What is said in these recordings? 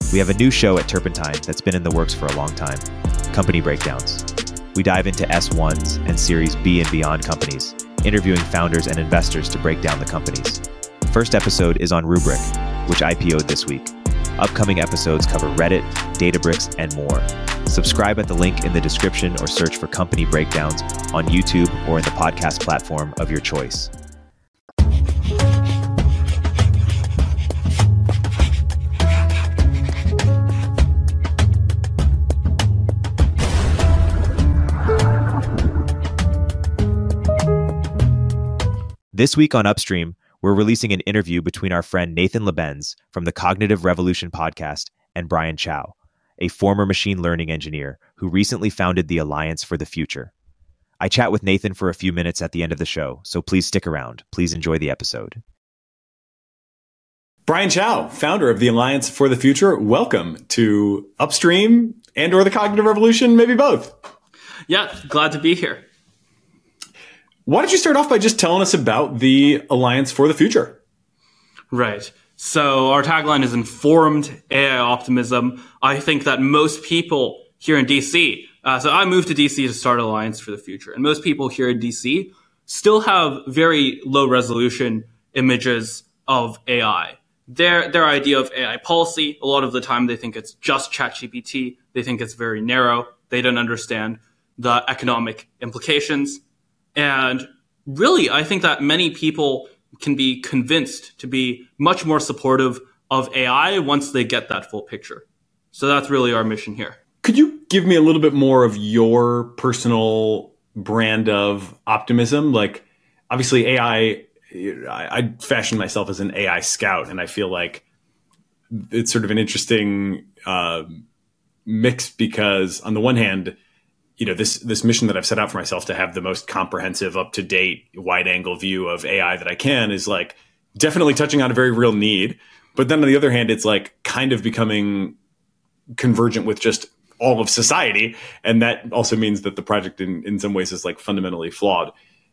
We have a new show at Turpentine that's been in the works for a long time, Company Breakdowns. We dive into S1s and Series B and beyond companies, interviewing founders and investors to break down the companies. First episode is on Rubrik, which IPO'd this week. Upcoming episodes cover Reddit, Databricks, and more. Subscribe at the link in the description or search for Company Breakdowns on YouTube or in the podcast platform of your choice. This week on Upstream, we're releasing an interview between our friend Nathan Labenz from the Cognitive Revolution podcast and Brian Chow, a former machine learning engineer who recently founded the Alliance for the Future. I chat with Nathan for a few minutes at the end of the show, so please stick around. Please enjoy the episode. Brian Chow, founder of the Alliance for the Future, welcome to Upstream and or the Cognitive Revolution, maybe both. Yeah, glad to be here. Why don't you start off by just telling us about the Alliance for the Future? Right. So our tagline is informed AI optimism. I think that most people here in DC, so I moved to DC to start Alliance for the Future, and most people here in DC still have very low resolution images of AI. Their idea of AI policy, a lot of the time they think it's just ChatGPT. They think it's very narrow. They don't understand the economic implications. And really, I think that many people can be convinced to be much more supportive of AI once they get that full picture. So that's really our mission here. Could you give me a little bit more of your personal brand of optimism? Like, obviously, AI, I fashion myself as an AI scout, and I feel like it's sort of an interesting mix because on the one hand, you know, this mission that I've set out for myself to have the most comprehensive, up-to-date, wide-angle view of AI that I can is like definitely touching on a very real need. But then on the other hand, it's like kind of becoming convergent with just all of society. And that also means that the project in some ways is like fundamentally flawed.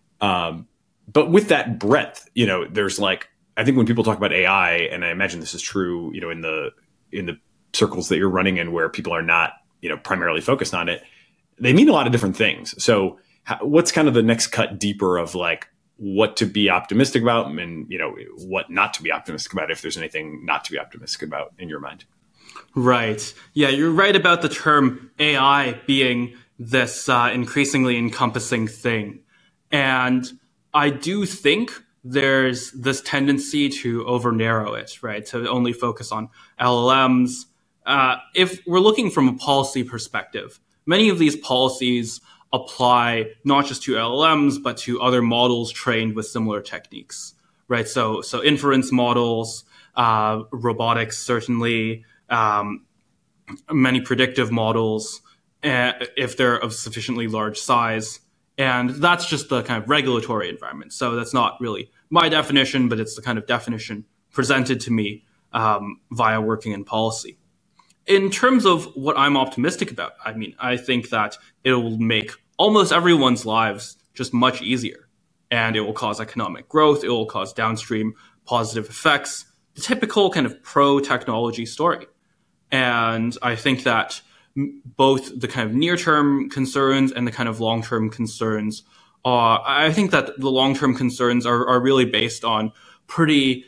But with that breadth, you know, there's like, I think when people talk about AI, and I imagine this is true, you know, in the circles that you're running in where people are not, you know, primarily focused on it, they mean a lot of different things. So what's kind of the next cut deeper of like what to be optimistic about and, you know, what not to be optimistic about, if there's anything not to be optimistic about in your mind? Right. Yeah, you're right about the term AI being this increasingly encompassing thing. And I do think there's this tendency to over-narrow it, right? To only focus on LLMs. If we're looking from a policy perspective, many of these policies apply not just to LLMs, but to other models trained with similar techniques, right? So inference models, robotics, certainly, many predictive models, if they're of sufficiently large size. And that's just the kind of regulatory environment. So that's not really my definition, but it's the kind of definition presented to me via working in policy. In terms of what I'm optimistic about, I mean, I think that it will make almost everyone's lives just much easier. And it will cause economic growth. It will cause downstream positive effects, the typical kind of pro-technology story. And I think that both the kind of near-term concerns and the kind of long-term concerns I think that the long-term concerns are really based on pretty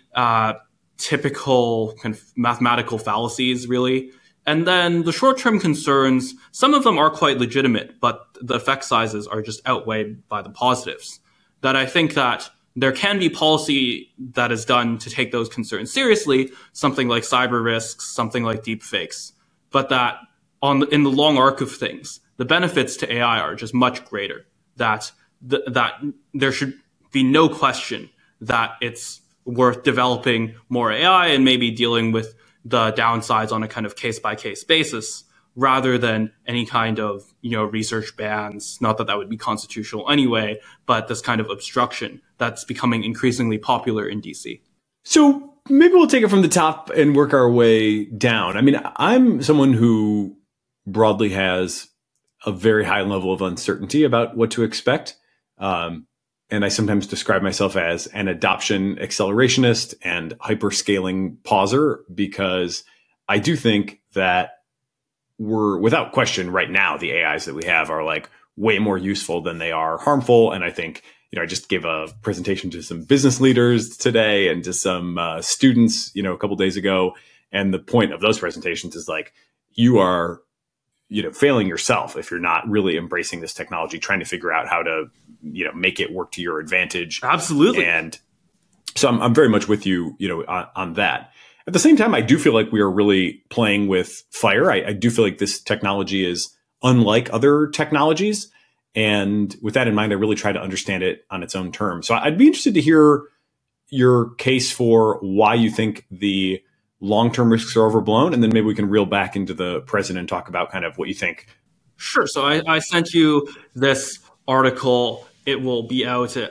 typical kind of mathematical fallacies, really. And then the short-term concerns, some of them are quite legitimate, but the effect sizes are just outweighed by the positives. That I think that there can be policy that is done to take those concerns seriously, something like cyber risks, something like deep fakes, but that in the long arc of things, the benefits to AI are just much greater. That there should be no question that it's worth developing more AI and maybe dealing with the downsides on a kind of case-by-case basis, rather than any kind of, you know, research bans. Not that would be constitutional anyway, but this kind of obstruction that's becoming increasingly popular in DC. So maybe we'll take it from the top and work our way down. I mean, I'm someone who broadly has a very high level of uncertainty about what to expect. And I sometimes describe myself as an adoption accelerationist and hyperscaling pauser, because I do think that we're, without question, right now, the AIs that we have are like way more useful than they are harmful. And I think, I just gave a presentation to some business leaders today and to some students, a couple days ago. And the point of those presentations is like, you are, failing yourself if you're not really embracing this technology, trying to figure out how to, make it work to your advantage. Absolutely. And so I'm very much with you, on that. At the same time, I do feel like we are really playing with fire. I do feel like this technology is unlike other technologies. And with that in mind, I really try to understand it on its own terms. So I'd be interested to hear your case for why you think the long-term risks are overblown. And then maybe we can reel back into the present and talk about kind of what you think. Sure. So I sent you this article. It will be out at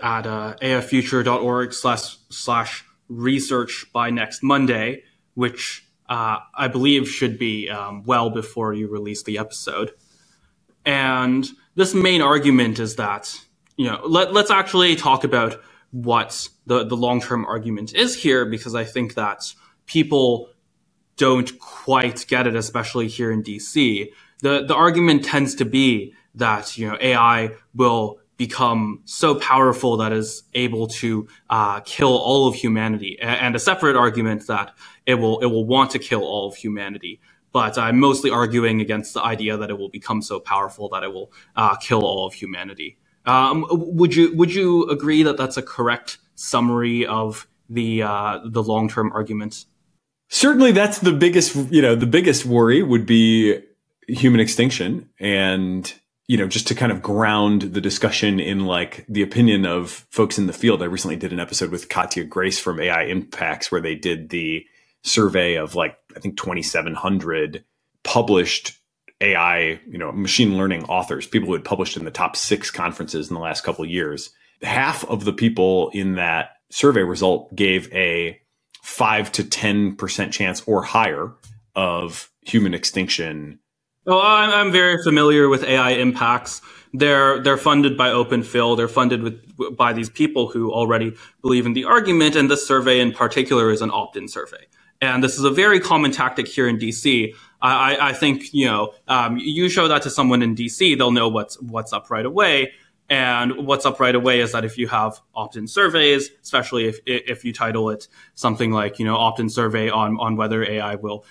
affuture.org/research by next Monday, which I believe should be well before you release the episode. And this main argument is that, let's actually talk about what the long-term argument is here, because I think that people don't quite get it, especially here in DC. The argument tends to be that, AI will become so powerful that is able to kill all of humanity, and a separate argument that it will want to kill all of humanity. But I'm mostly arguing against the idea that it will become so powerful that it will kill all of humanity. Would you agree that that's a correct summary of the long-term argument? Certainly, that's the biggest worry would be human extinction, and just to kind of ground the discussion in like the opinion of folks in the field. I recently did an episode with Katya Grace from AI Impacts where they did the survey of like, I think 2,700 published AI, machine learning authors, people who had published in the top 6 conferences in the last couple of years. Half of the people in that survey result gave a 5 to 10% chance or higher of human extinction. Well, I'm very familiar with AI Impacts. They're funded by OpenPhil. They're funded by these people who already believe in the argument. And this survey in particular is an opt-in survey. And this is a very common tactic here in DC. I think, you show that to someone in DC, they'll know what's up right away. And what's up right away is that if you have opt-in surveys, especially if you title it something like, opt-in survey on whether AI will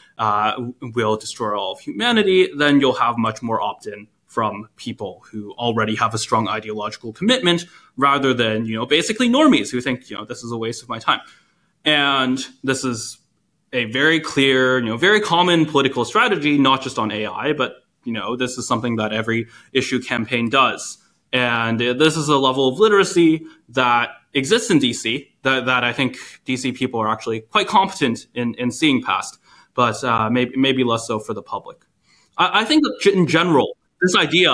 destroy all of humanity, then you'll have much more opt-in from people who already have a strong ideological commitment rather than, basically normies who think, this is a waste of my time. And this is a very clear, very common political strategy, not just on AI, but, this is something that every issue campaign does. And this is a level of literacy that exists in DC that I think DC people are actually quite competent in seeing past, but maybe less so for the public. I think that in general, this idea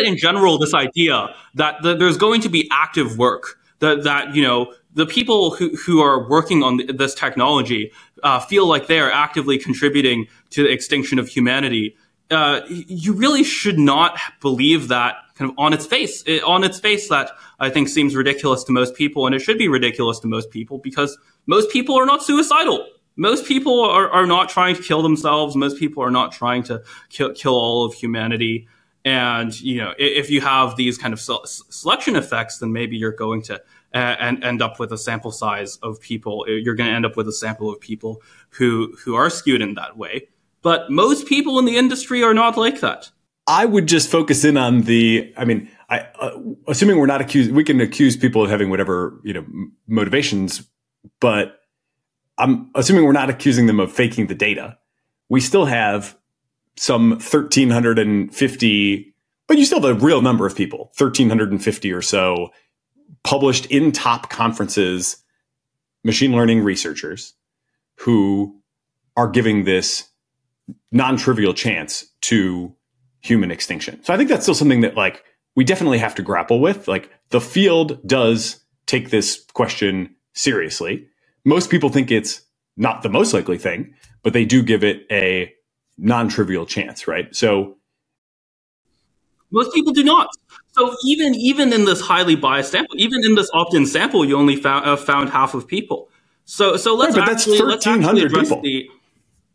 that there's going to be active work, that the people who are working on this technology feel like they are actively contributing to the extinction of humanity. You really should not believe that kind of on its face. That I think seems ridiculous to most people, and it should be ridiculous to most people because most people are not suicidal. Most people are not trying to kill themselves. Most people are not trying to kill all of humanity. And, if you have these kind of selection effects, then maybe you're going to end up with a sample size of people. You're going to end up with a sample of people who are skewed in that way. But most people in the industry are not like that. I would just focus in on assuming we're not accused, we can accuse people of having whatever, motivations, but I'm assuming we're not accusing them of faking the data. We still have some 1,350, but you still have a real number of people, 1,350 or so published in top conferences, machine learning researchers who are giving this non-trivial chance to human extinction. So I think that's still something that we definitely have to grapple with. The field does take this question seriously. Most people think it's not the most likely thing, but they do give it a non-trivial chance, right? So most people do not. So even in this highly biased sample, even in this opt-in sample, you only found half of people. So let's right, but actually that's 1,300 address people.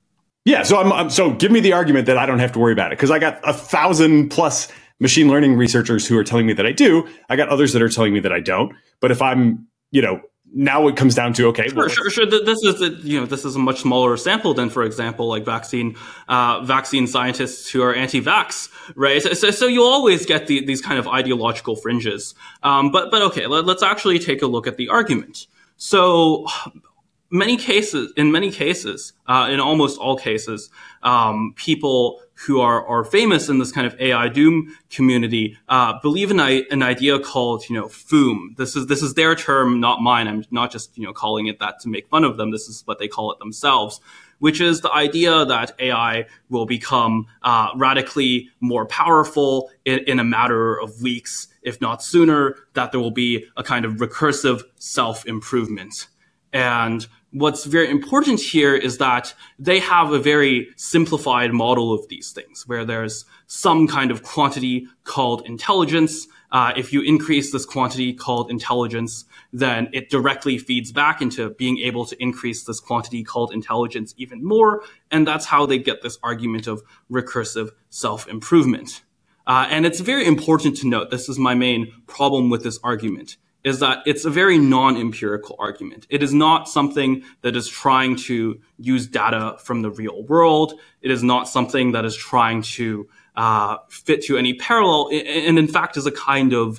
Yeah. So give me the argument that I don't have to worry about it, because I got 1,000+ machine learning researchers who are telling me that I do. I got others that are telling me that I don't. But if I'm, now it comes down to, okay, sure. This is a much smaller sample than, for example, like vaccine scientists who are anti-vax, right? So you always get these kind of ideological fringes. But okay, let's actually take a look at the argument. So in many cases, in almost all cases, people who are famous in this kind of AI doom community believe in an idea called, FOOM. This is their term, not mine. I'm not just calling it that to make fun of them. This is what they call it themselves, which is the idea that AI will become radically more powerful in a matter of weeks, if not sooner. That there will be a kind of recursive self-improvement. And what's very important here is that they have a very simplified model of these things, where there's some kind of quantity called intelligence. If you increase this quantity called intelligence, then it directly feeds back into being able to increase this quantity called intelligence even more. And that's how they get this argument of recursive self-improvement. And it's very important to note, this is my main problem with this argument, is that it's a very non-empirical argument. It is not something that is trying to use data from the real world. It is not something that is trying to fit to any parallel, and in fact is a kind of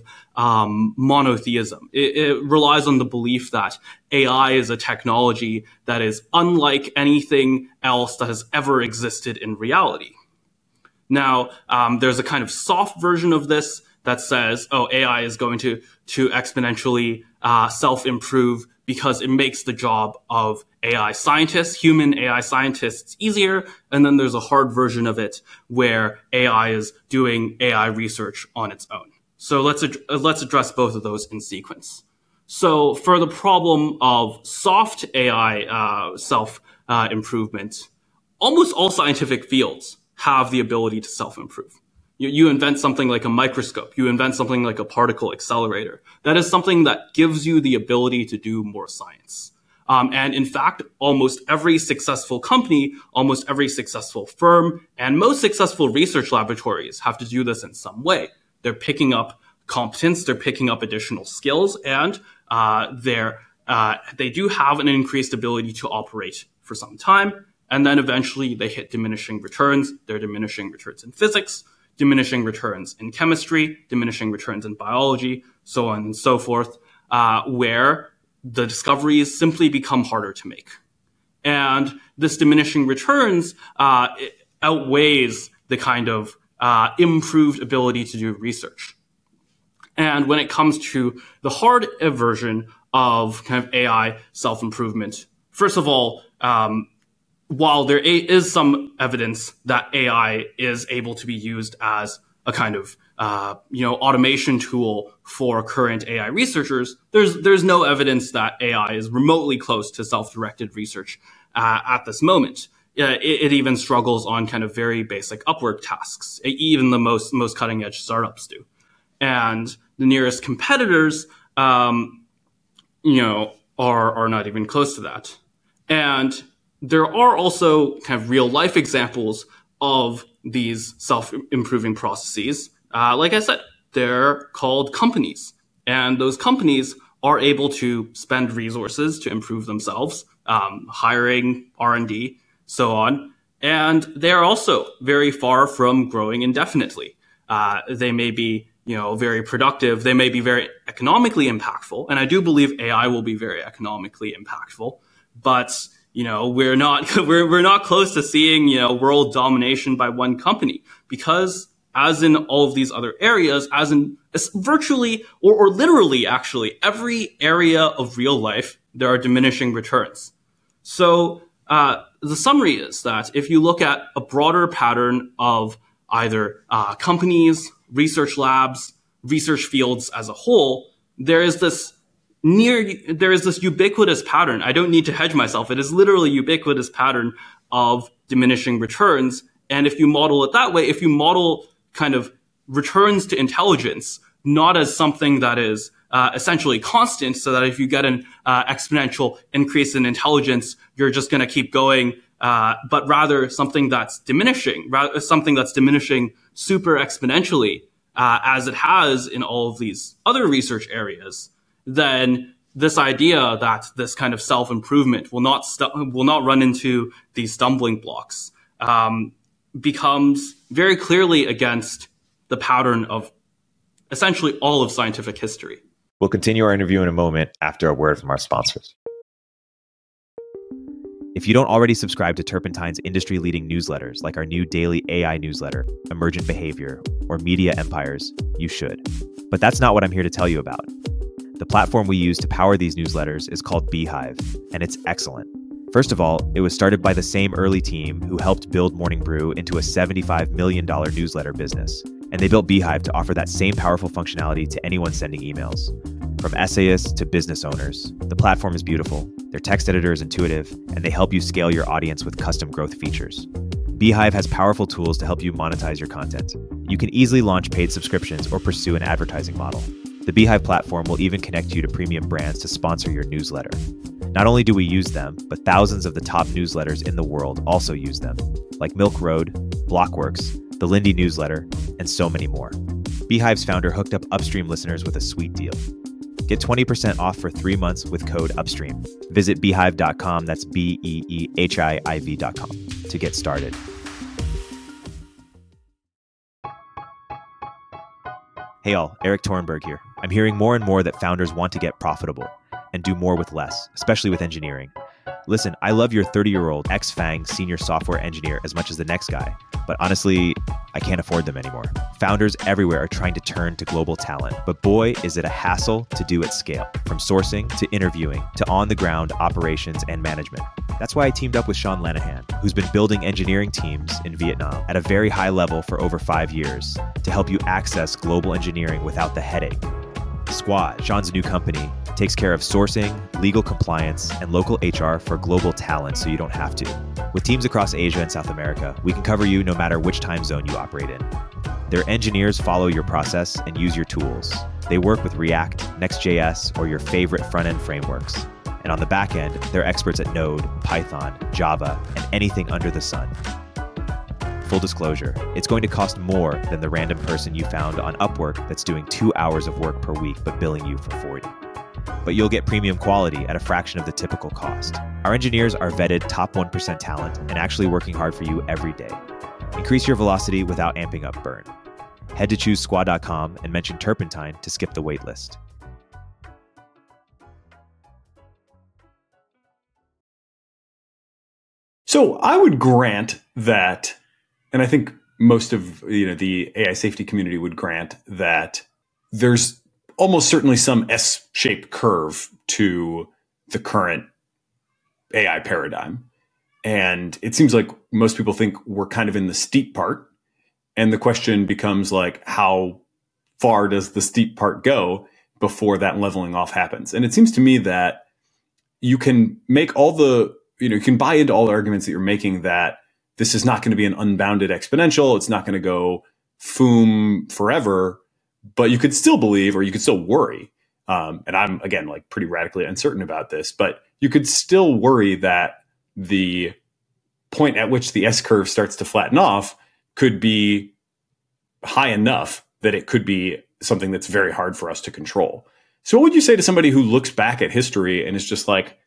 monotheism. It relies on the belief that AI is a technology that is unlike anything else that has ever existed in reality. Now, there's a kind of soft version of this that says, AI is going to exponentially self-improve because it makes the job of AI scientists, human AI scientists, easier. And then there's a hard version of it where AI is doing AI research on its own. So let's address both of those in sequence. So for the problem of soft AI self-improvement, almost all scientific fields have the ability to self-improve. You invent something like a microscope. You invent something like a particle accelerator. That is something that gives you the ability to do more science. And in fact, almost every successful company, almost every successful firm, and most successful research laboratories have to do this in some way. They're picking up competence, they're picking up additional skills, and they do have an increased ability to operate for some time. And then eventually they hit diminishing returns. There are diminishing returns in physics, diminishing returns in chemistry, diminishing returns in biology, so on and so forth, where the discoveries simply become harder to make. And this diminishing returns outweighs the kind of improved ability to do research. And when it comes to the hard version of kind of AI self-improvement, first of all, while there is some evidence that AI is able to be used as a kind of automation tool for current AI researchers, there's no evidence that AI is remotely close to self-directed research at this moment. It even struggles on kind of very basic Upwork tasks. Even the most cutting edge startups do, and the nearest competitors, are not even close to that. And there are also kind of real life examples of these self-improving processes. Like I said, they're called companies. And those companies are able to spend resources to improve themselves, hiring, R&D, so on. And they're also very far from growing indefinitely. They may be, very productive. They may be very economically impactful. And I do believe AI will be very economically impactful. But we're not close to seeing, world domination by one company, because as in all of these other areas, as in virtually or literally actually every area of real life, there are diminishing returns. So the summary is that if you look at a broader pattern of either companies, research labs, research fields as a whole, there is this ubiquitous pattern. I don't need to hedge myself. It is literally ubiquitous pattern of diminishing returns. And if you model it that way, if you model kind of returns to intelligence, not as something that is essentially constant, so that if you get an exponential increase in intelligence, you're just going to keep going but rather something that's diminishing, something that's diminishing super exponentially, as it has in all of these other research areas, then this idea that this kind of self-improvement will not run into these stumbling blocks becomes very clearly against the pattern of essentially all of scientific history. We'll continue our interview in a moment after a word from our sponsors. If you don't already subscribe to Turpentine's industry-leading newsletters, like our new daily AI newsletter, Emergent Behavior, or Media Empires, you should. But that's not what I'm here to tell you about. The platform we use to power these newsletters is called Beehive, and it's excellent. First of all, it was started by the same early team who helped build Morning Brew into a $75 million newsletter business. And they built Beehive to offer that same powerful functionality to anyone sending emails. From essayists to business owners, the platform is beautiful, their text editor is intuitive, and they help you scale your audience with custom growth features. Beehive has powerful tools to help you monetize your content. You can easily launch paid subscriptions or pursue an advertising model. The Beehive platform will even connect you to premium brands to sponsor your newsletter. Not only do we use them, but thousands of the top newsletters in the world also use them, like Milk Road, Blockworks, the Lindy newsletter, and so many more. Beehive's founder hooked up Upstream listeners with a sweet deal. Get 20% off for 3 months with code UPSTREAM. Visit beehive.com, that's BEEHIIV.com, to get started. Hey all, Eric Torenberg here. I'm hearing more and more that founders want to get profitable and do more with less, especially with engineering. Listen, I love your 30-year-old ex-FANG senior software engineer as much as the next guy, but honestly, I can't afford them anymore. Founders everywhere are trying to turn to global talent, but boy, is it a hassle to do at scale, from sourcing to interviewing to on-the-ground operations and management. That's why I teamed up with Sean Lanahan, who's been building engineering teams in Vietnam at a very high level for over 5 years to help you access global engineering without the headache. Squad, Sean's new company, takes care of sourcing, legal compliance, and local HR for global talent so you don't have to. With teams across Asia and South America, we can cover you no matter which time zone you operate in. Their engineers follow your process and use your tools. They work with React, Next.js, or your favorite front-end frameworks. And on the back end, they're experts at Node, Python, Java, and anything under the sun. Full disclosure, it's going to cost more than the random person you found on Upwork that's doing 2 hours of work per week but billing you for 40. But you'll get premium quality at a fraction of the typical cost. Our engineers are vetted top 1% talent and actually working hard for you every day. Increase your velocity without amping up burn. Head to choosesquad.com and mention Turpentine to skip the waitlist. So I would grant that, and I think most of the AI safety community would grant that there's almost certainly some S-shaped curve to the current AI paradigm. And it seems like most people think we're kind of in the steep part. And the question becomes like, how far does the steep part go before that leveling off happens? And it seems to me that you can make you can buy into all the arguments that you're making that this is not going to be an unbounded exponential. It's not going to go foom forever, but you could still believe, or you could still worry. And I'm, again, like pretty radically uncertain about this, but you could still worry that the point at which the S curve starts to flatten off could be high enough that it could be something that's very hard for us to control. So what would you say to somebody who looks back at history and is just like,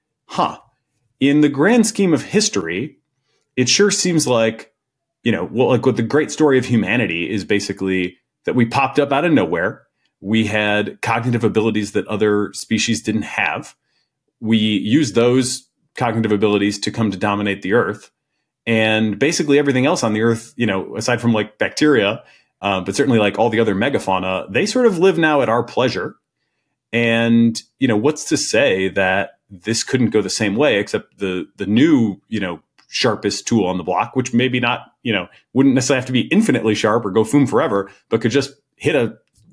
in the grand scheme of history, it sure seems like, like what the great story of humanity is basically that we popped up out of nowhere. We had cognitive abilities that other species didn't have. We used those cognitive abilities to come to dominate the earth. And basically everything else on the earth, aside from like bacteria, but certainly like all the other megafauna, they sort of live now at our pleasure. And, what's to say that this couldn't go the same way, except the new, sharpest tool on the block, which maybe not, wouldn't necessarily have to be infinitely sharp or go foom forever, but could just hit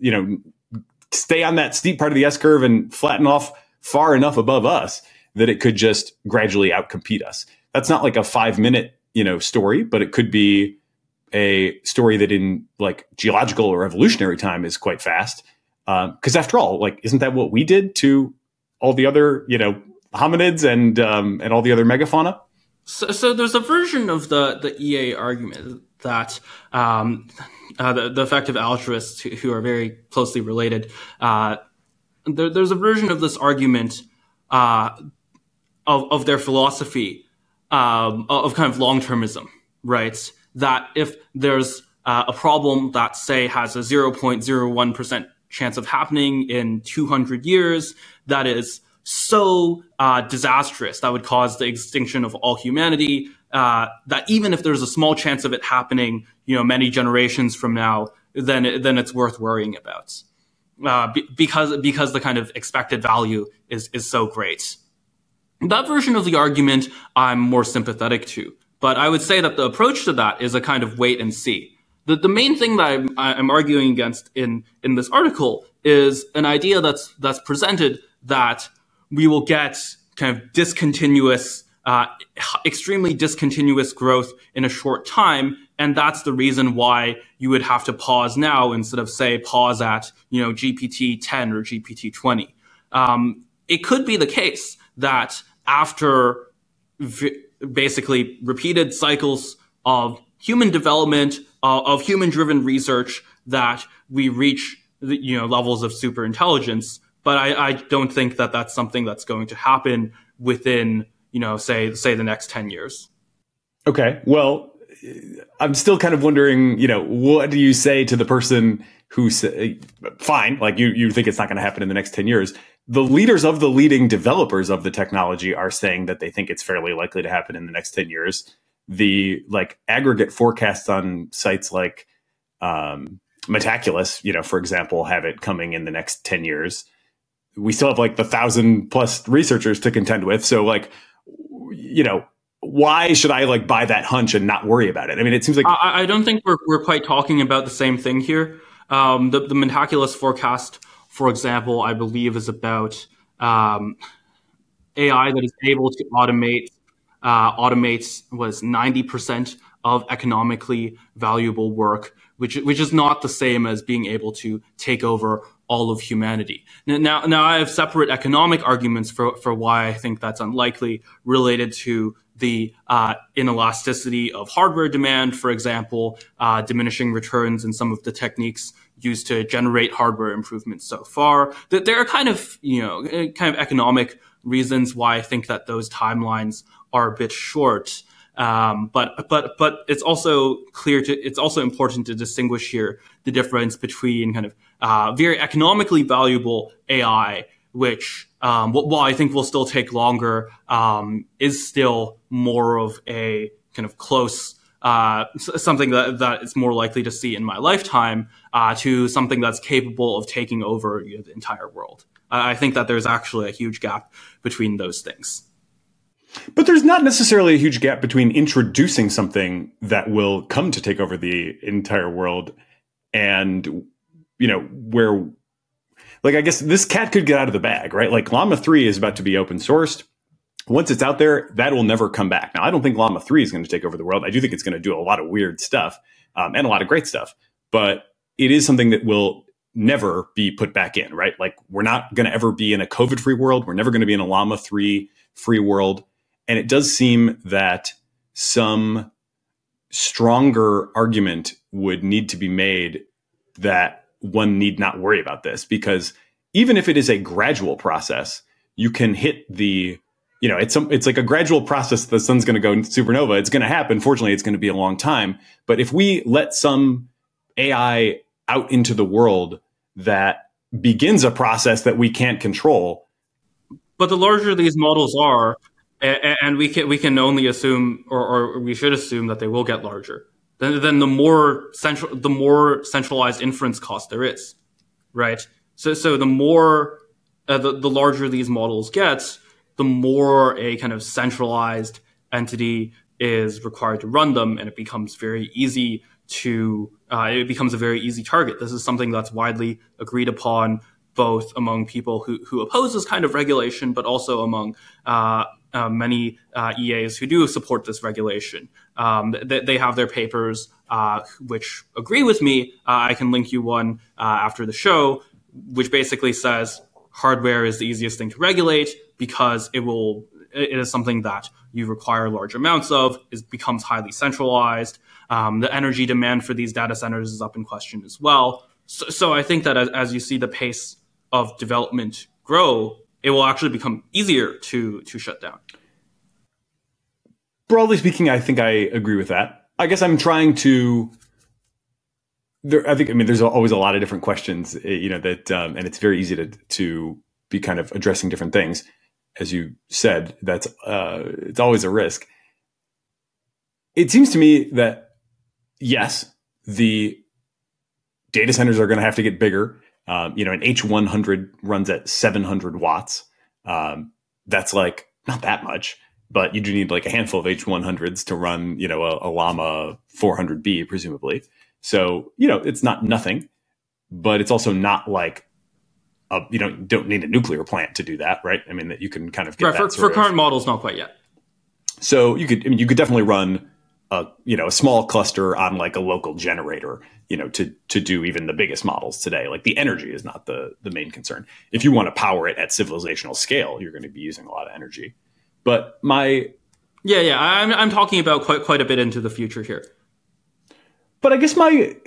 stay on that steep part of the S curve and flatten off far enough above us that it could just gradually outcompete us. That's not like a 5-minute, story, but it could be a story that in like geological or evolutionary time is quite fast. Because after all, like, isn't that what we did to all the other, hominids and all the other megafauna? So there's a version of the EA argument that the effective altruists who are very closely related, there's a version of this argument of their philosophy of kind of long-termism, right? That if there's a problem that, say, has a 0.01% chance of happening in 200 years, that is so disastrous that would cause the extinction of all humanity, that even if there's a small chance of it happening, many generations from now, then it's worth worrying about, because the kind of expected value is so great. That version of the argument I'm more sympathetic to, but I would say that the approach to that is a kind of wait and see. The main thing that I'm arguing against in this article is an idea that's presented that we will get kind of discontinuous, extremely discontinuous growth in a short time, and that's the reason why you would have to pause now instead of, say, pause at GPT-10 or GPT-20. It could be the case that after basically repeated cycles of human development, of human-driven research, that we reach levels of superintelligence. But I don't think that that's something that's going to happen within say the next 10 years. Okay, well, I'm still kind of wondering, what do you say to the person who say, fine, like you think it's not going to happen in the next 10 years. The leaders of the leading developers of the technology are saying that they think it's fairly likely to happen in the next 10 years. The aggregate forecasts on sites like Metaculus, for example, have it coming in the next 10 years. We still have the 1,000+ researchers to contend with. So why should I buy that hunch and not worry about it? I mean, it seems like I don't think we're quite talking about the same thing here. The Metaculus forecast, for example, I believe is about AI that is able to automates was 90% of economically valuable work, which is not the same as being able to take over all of humanity. Now I have separate economic arguments for why I think that's unlikely, related to the inelasticity of hardware demand, for example, diminishing returns in some of the techniques used to generate hardware improvements so far. That there are kind of economic reasons why I think that those timelines are a bit short. But it's also it's also important to distinguish here the difference between kind of very economically valuable AI, which while I think will still take longer, is still more of a kind of close something that is more likely to see in my lifetime, to something that's capable of taking over the entire world. I think that there's actually a huge gap between those things. But there's not necessarily a huge gap between introducing something that will come to take over the entire world and, where, I guess this cat could get out of the bag, right? Llama 3 is about to be open sourced. Once it's out there, that will never come back. Now, I don't think Llama 3 is going to take over the world. I do think it's going to do a lot of weird stuff and a lot of great stuff. But it is something that will never be put back in, right? We're not going to ever be in a COVID-free world. We're never going to be in a Llama 3 free world. And it does seem that some stronger argument would need to be made that one need not worry about this, because even if it is a gradual process, you can hit the, it's like a gradual process. The sun's going to go supernova. It's going to happen. Fortunately, it's going to be a long time. But if we let some AI out into the world that begins a process that we can't control. But the larger these models are, and we can only assume, or we should assume, that they will get larger, then the more centralized inference cost there is, right? So the more the larger these models get, the more a kind of centralized entity is required to run them, and it becomes very easy to it becomes a very easy target. This is something that's widely agreed upon, both among people who oppose this kind of regulation, but also among many EAs who do support this regulation. They have their papers which agree with me. I can link you one after the show, which basically says hardware is the easiest thing to regulate because it will it is something that you require large amounts of, it becomes highly centralized. The energy demand for these data centers is up in question as well. So I think that as you see the pace of development grow, it will actually become easier to shut down. Broadly speaking, I think I agree with that. I guess I'm trying to. There's always a lot of different questions, that, and it's very easy to be kind of addressing different things. As you said, that's it's always a risk. It seems to me that yes, the data centers are going to have to get bigger. An H100 runs at 700 watts. That's like not that much, but you do need like a handful of H100s to run, a Llama 400B, presumably. So, it's not nothing, but it's also not like, you don't need a nuclear plant to do that, right? I mean, that you can kind of get right, for current models, not quite yet. So you could definitely run a small cluster on like a local generator, to do even the biggest models today. Like the energy is not the main concern. If you want to power it at civilizational scale, you're going to be using a lot of energy. But I'm talking about quite a bit into the future here. But I guess I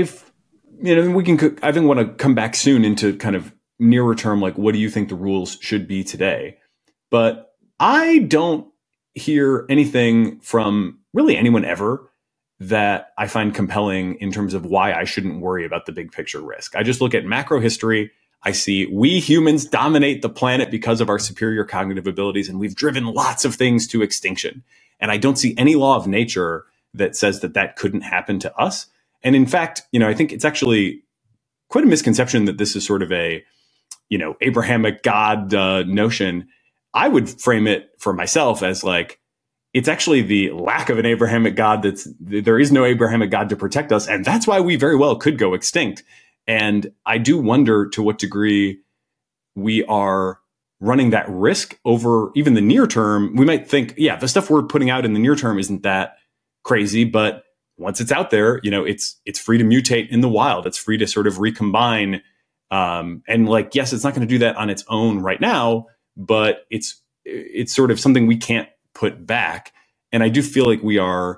think want to come back soon into kind of nearer term, like what do you think the rules should be today? But I don't hear anything from really anyone ever that I find compelling in terms of why I shouldn't worry about the big picture risk. I just look at macro history. I see we humans dominate the planet because of our superior cognitive abilities, and we've driven lots of things to extinction. And I don't see any law of nature that says that couldn't happen to us. And in fact, I think it's actually quite a misconception that this is sort of a, Abrahamic God notion. I would frame it for myself as like, it's actually the lack of an Abrahamic God there is no Abrahamic God to protect us. And that's why we very well could go extinct. And I do wonder to what degree we are running that risk over even the near term. We might think, the stuff we're putting out in the near term isn't that crazy, but once it's out there, it's free to mutate in the wild. It's free to sort of recombine. And like, yes, it's not going to do that on its own right now, but it's sort of something we can't put back. And I do feel like we are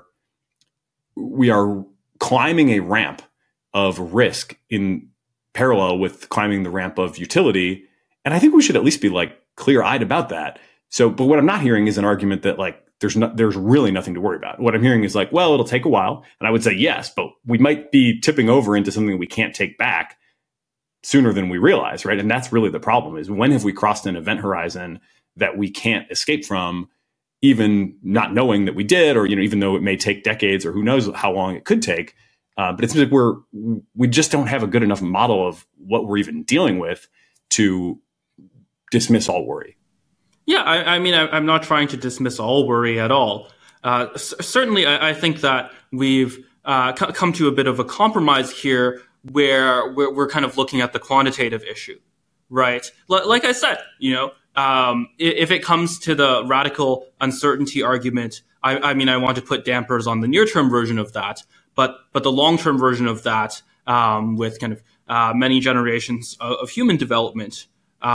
climbing a ramp of risk in parallel with climbing the ramp of utility. And I think we should at least be like clear-eyed about that. So, but what I'm not hearing is an argument that like, there's really nothing to worry about. What I'm hearing is like, well, it'll take a while. And I would say yes, but we might be tipping over into something we can't take back sooner than we realize, right? And that's really the problem, is when have we crossed an event horizon that we can't escape from, even not knowing that we did, or, even though it may take decades or who knows how long it could take. But it seems like we just don't have a good enough model of what we're even dealing with to dismiss all worry. Yeah, I'm not trying to dismiss all worry at all. Certainly, I think that we've come to a bit of a compromise here where we're kind of looking at the quantitative issue, right? Like I said, if it comes to the radical uncertainty argument, I want to put dampers on the near-term version of that, but the long-term version of that, with kind of many generations of human development,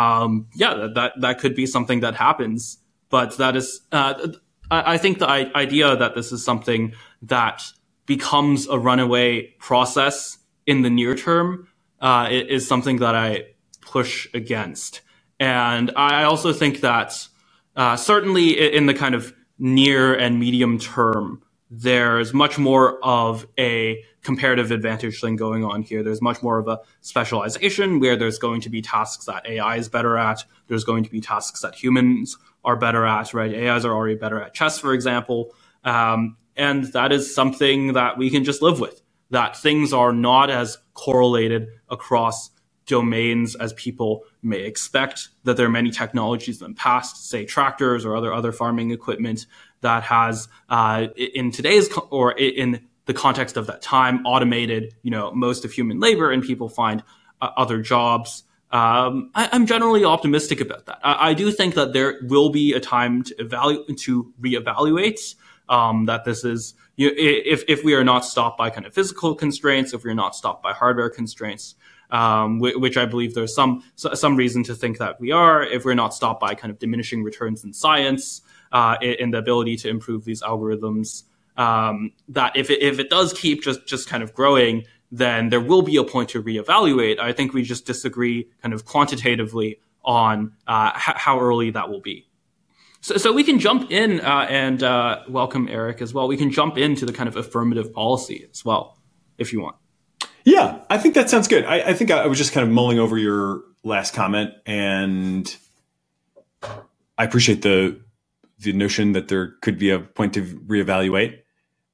that could be something that happens. But that is, I think the idea that this is something that becomes a runaway process in the near term is something that I push against. And I also think that certainly in the kind of near and medium term, there's much more of a comparative advantage thing going on here. There's much more of a specialization where there's going to be tasks that AI is better at. There's going to be tasks that humans are better at, right? AIs are already better at chess, for example. And that is something that we can just live with, that things are not as correlated across domains as people may expect, that there are many technologies in the past, say tractors or other farming equipment, that has in today's or in the context of that time automated most of human labor, and people find other jobs. I'm generally optimistic about that. I do think that there will be a time to reevaluate that this is, if we are not stopped by kind of physical constraints, if we're not stopped by hardware constraints, which I believe there's some reason to think that we are, if we're not stopped by kind of diminishing returns in science, in the ability to improve these algorithms. That if it does keep just kind of growing, then there will be a point to reevaluate. I think we just disagree kind of quantitatively on how early that will be. So we can jump in and welcome Eric as well. We can jump into the kind of affirmative policy as well, if you want. Yeah, I think that sounds good. I think I was just kind of mulling over your last comment, and I appreciate the notion that there could be a point to reevaluate.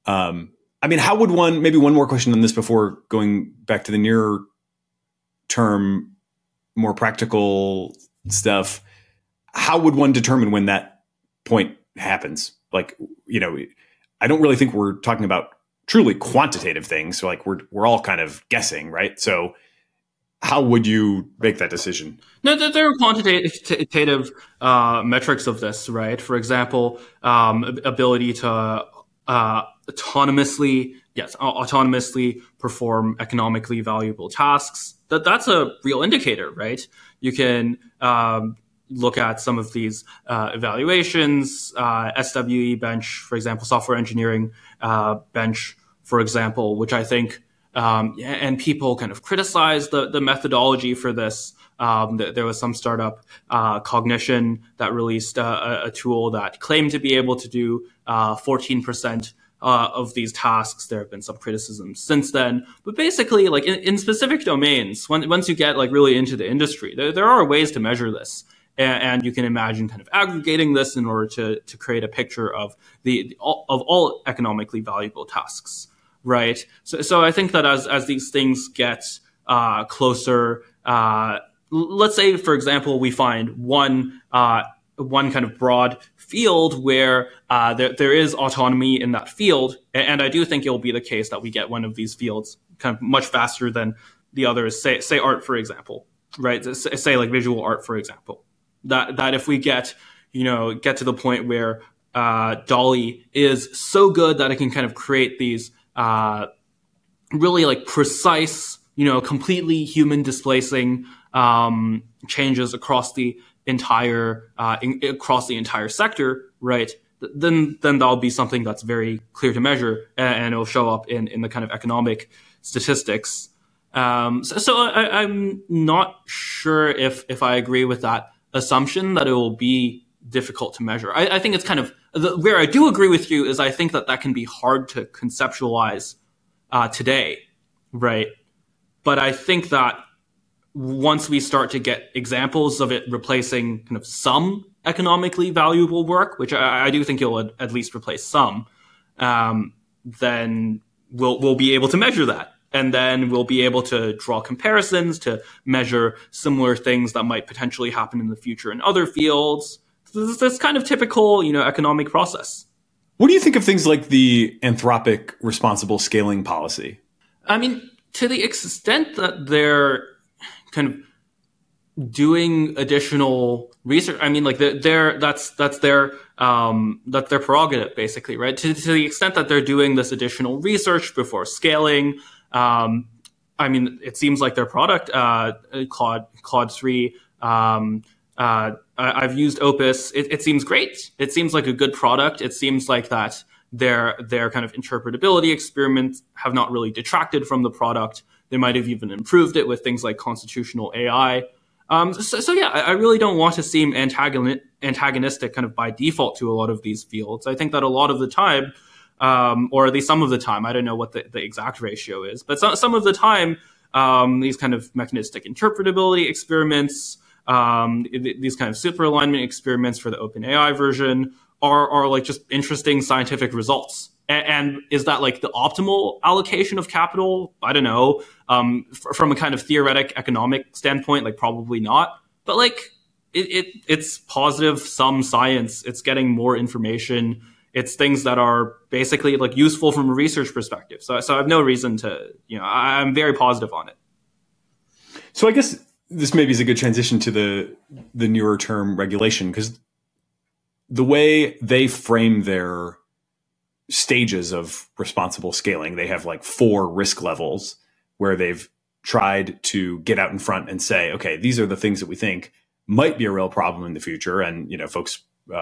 I mean, how would one, maybe one more question on this before going back to the nearer term, more practical stuff. How would one determine when that point happens? Like, you know, I don't really think we're talking about truly quantitative things. So like we're all kind of guessing, right? So how would you make that decision? No, there are quantitative metrics of this, right? For example, ability to autonomously perform economically valuable tasks. That's a real indicator, right? You can look at some of these evaluations, SWE bench, for example, software engineering bench, for example, which I think, and people kind of criticize the methodology for this. There was some startup, Cognition, that released a tool that claimed to be able to do 14% of these tasks. There have been some criticisms since then, but basically, like in specific domains, once you get like really into the industry, there are ways to measure this. And you can imagine kind of aggregating this in order to create a picture of all economically valuable tasks, right? So I think that as these things get closer, let's say, for example, we find one kind of broad field where there is autonomy in that field, and I do think it will be the case that we get one of these fields kind of much faster than the others. Say art, for example, right? Say like visual art, for example. That if we get to the point where DALL-E is so good that it can kind of create these really like precise, completely human displacing changes across the entire sector, right? Then that'll be something that's very clear to measure, and it'll show up in the kind of economic statistics. So I'm not sure if I agree with that assumption that it will be difficult to measure. I think it's kind of where I do agree with you is I think that can be hard to conceptualize today, right? But I think that once we start to get examples of it replacing kind of some economically valuable work, which I do think it'll at least replace some, then we'll be able to measure that. And then we'll be able to draw comparisons to measure similar things that might potentially happen in the future in other fields. This kind of typical, economic process. What do you think of things like the Anthropic responsible scaling policy? I mean, to the extent that they're kind of doing additional research, I mean, like that's their prerogative, basically, right? To the extent that they're doing this additional research before scaling. I mean, it seems like their product, Claude 3, I've used Opus. It seems great. It seems like a good product. It seems like that their kind of interpretability experiments have not really detracted from the product. They might have even improved it with things like constitutional AI. So yeah, I really don't want to seem antagonistic kind of by default to a lot of these fields. I think that a lot of the time, or at least some of the time, I don't know what the exact ratio is, but some of the time, these kind of mechanistic interpretability experiments, these kind of super alignment experiments for the OpenAI version are like just interesting scientific results. And is that like the optimal allocation of capital? I don't know. From a kind of theoretic economic standpoint, like probably not. But like it's positive sum science. It's getting more information. It's things that are basically like useful from a research perspective. So I have no reason to, I'm very positive on it. So I guess this maybe is a good transition to the newer term regulation, because the way they frame their stages of responsible scaling, they have like 4 risk levels where they've tried to get out in front and say, okay, these are the things that we think might be a real problem in the future. And, folks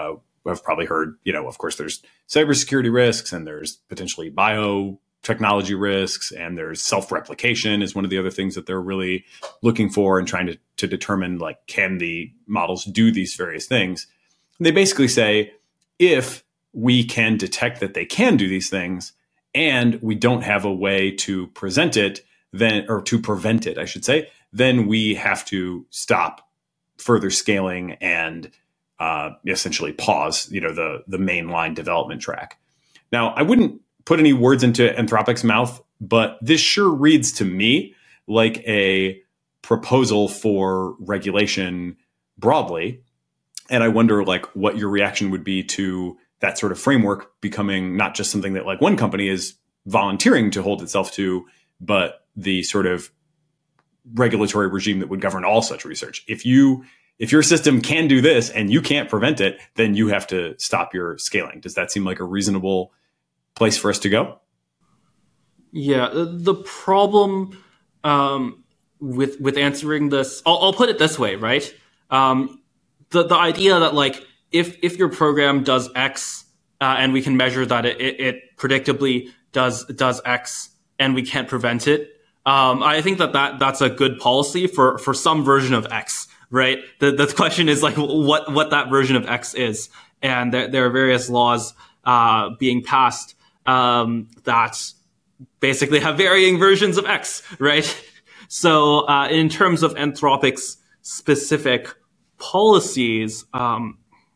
have probably heard, of course, there's cybersecurity risks and there's potentially biotechnology risks and there's self-replication is one of the other things that they're really looking for and trying to determine, like, can the models do these various things? And they basically say, if we can detect that they can do these things and we don't have a way to present it, or to prevent it, I should say, then we have to stop further scaling and essentially pause, the mainline development track. Now, I wouldn't put any words into Anthropic's mouth, but this sure reads to me like a proposal for regulation broadly. And I wonder, like, what your reaction would be to that sort of framework becoming not just something that, like, one company is volunteering to hold itself to, but the sort of regulatory regime that would govern all such research. If your system can do this and you can't prevent it, then you have to stop your scaling. Does that seem like a reasonable place for us to go? Yeah, the problem with answering this, I'll put it this way, right? The idea that, like, if your program does X and we can measure that it predictably does X and we can't prevent it, I think that's a good policy for some version of X, right? The question is, like, what that version of X is, and there are various laws being passed that basically have varying versions of X, right? So in terms of Anthropic's specific policies, I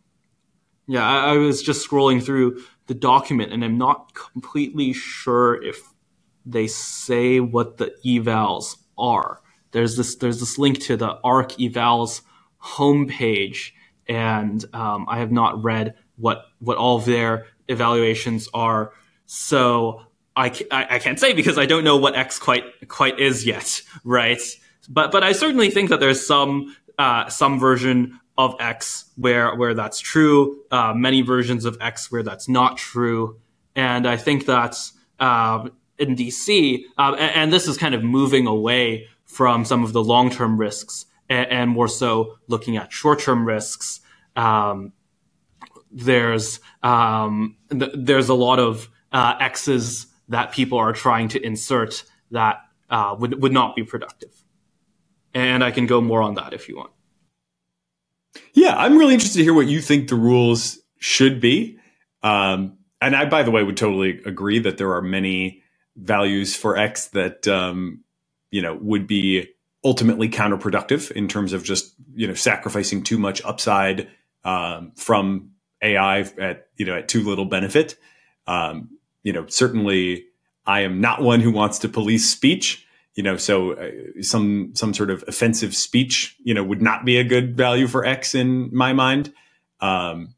was just scrolling through the document, and I'm not completely sure if they say what the evals are. There's this link to the ARC evals homepage, and I have not read what all of their evaluations are. So I can't say because I don't know what X quite is yet, right? But I certainly think that there's some version of X where that's true, many versions of X where that's not true, and I think that's in DC, and this is kind of moving away from some of the long-term risks and more so looking at short-term risks. There's a lot of X's that people are trying to insert that would not be productive. And I can go more on that if you want. Yeah, I'm really interested to hear what you think the rules should be. And I, by the way, would totally agree that there are many values for X that, would be ultimately counterproductive in terms of just, sacrificing too much upside from AI at too little benefit. Certainly I am not one who wants to police speech, so some sort of offensive speech, would not be a good value for X in my mind. I'm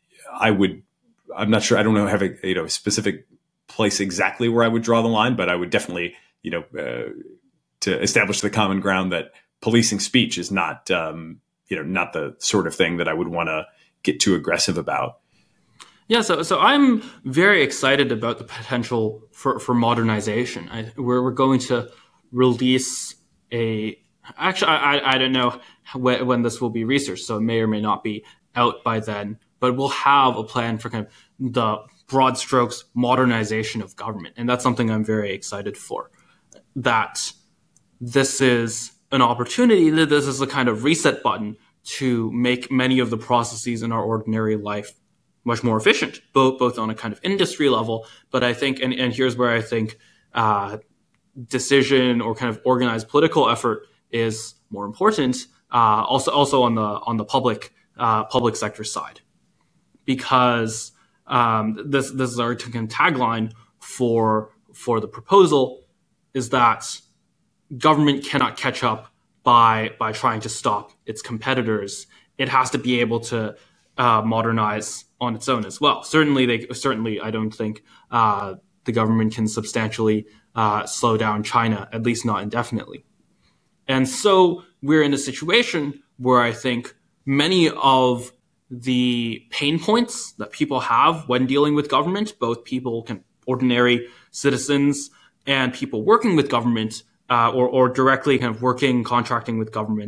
not sure. I don't know, have a specific place exactly where I would draw the line, but I would definitely, to establish the common ground that policing speech is not, not the sort of thing that I would want to get too aggressive about. Yeah, so I'm very excited about the potential for modernization. We're going to release actually, I don't know when this will be researched, so it may or may not be out by then, but we'll have a plan for kind of the broad strokes modernization of government. And that's something I'm very excited for, that this is an opportunity, that this is a kind of reset button to make many of the processes in our ordinary life much more efficient, both on a kind of industry level. But I think, and here's where I think decision or kind of organized political effort is more important. Also on the public sector side, because this is our tagline for the proposal is that government cannot catch up by trying to stop its competitors. It has to be able to modernize on its own as well. Certainly, I don't think the government can substantially slow down China, at least not indefinitely. And so we're in a situation where I think many of the pain points that people have when dealing with government, both people, ordinary citizens, and people working with government, or directly kind of contracting with government,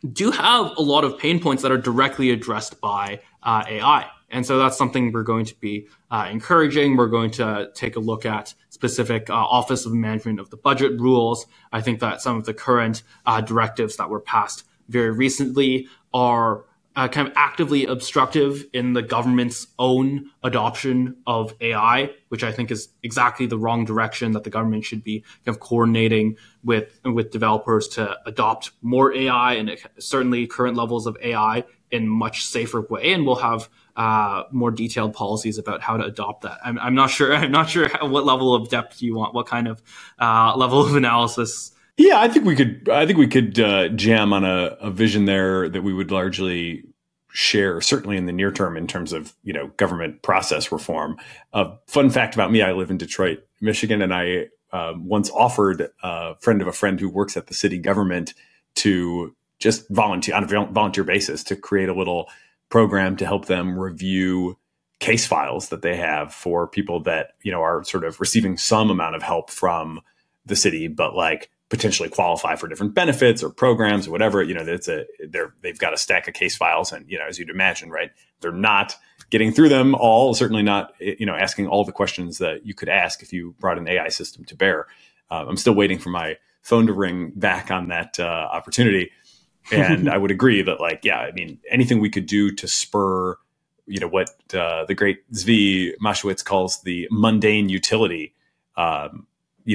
do have a lot of pain points that are directly addressed by AI. And so that's something we're going to be encouraging. We're going to take a look at specific Office of Management of the Budget rules. I think that some of the current directives that were passed very recently are kind of actively obstructive in the government's own adoption of AI, which I think is exactly the wrong direction, that the government should be kind of coordinating with developers to adopt more AI and certainly current levels of AI in much safer way. And we'll have more detailed policies about how to adopt that. I'm not sure what level of depth you want, what kind of level of analysis. Yeah, I think we could jam on a vision there that we would largely share, certainly in the near term, in terms of, government process reform. Fun fact about me: I live in Detroit, Michigan, and I once offered a friend of a friend who works at the city government to just volunteer on a volunteer basis to create a little program to help them review case files that they have for people that are sort of receiving some amount of help from the city, but like potentially qualify for different benefits or programs or whatever. They've got a stack of case files, and as you'd imagine, right, they're not getting through them all. Certainly not asking all the questions that you could ask if you brought an AI system to bear. I'm still waiting for my phone to ring back on that opportunity, and I would agree that anything we could do to spur what the great Zvi Mowshowitz calls the mundane utility, and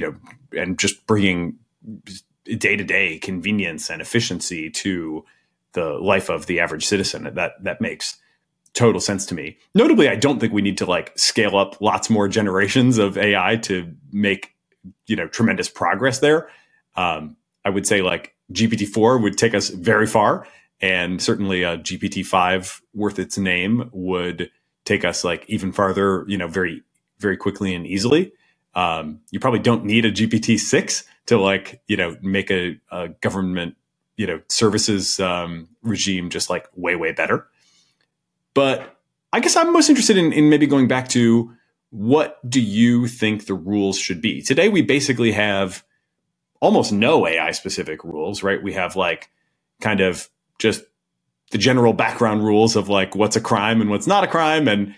just bringing day-to-day convenience and efficiency to the life of the average citizen. That makes total sense to me. Notably, I don't think we need to scale up lots more generations of AI to make tremendous progress there. I would say GPT-4 would take us very far, and certainly GPT-5, worth its name, would take us even farther, very, very quickly and easily. You probably don't need a GPT-6 to make a government, services regime just way, way better. But I guess I'm most interested in maybe going back to, what do you think the rules should be? Today, we basically have almost no AI specific rules, right? We have kind of just the general background rules of what's a crime and what's not a crime. And,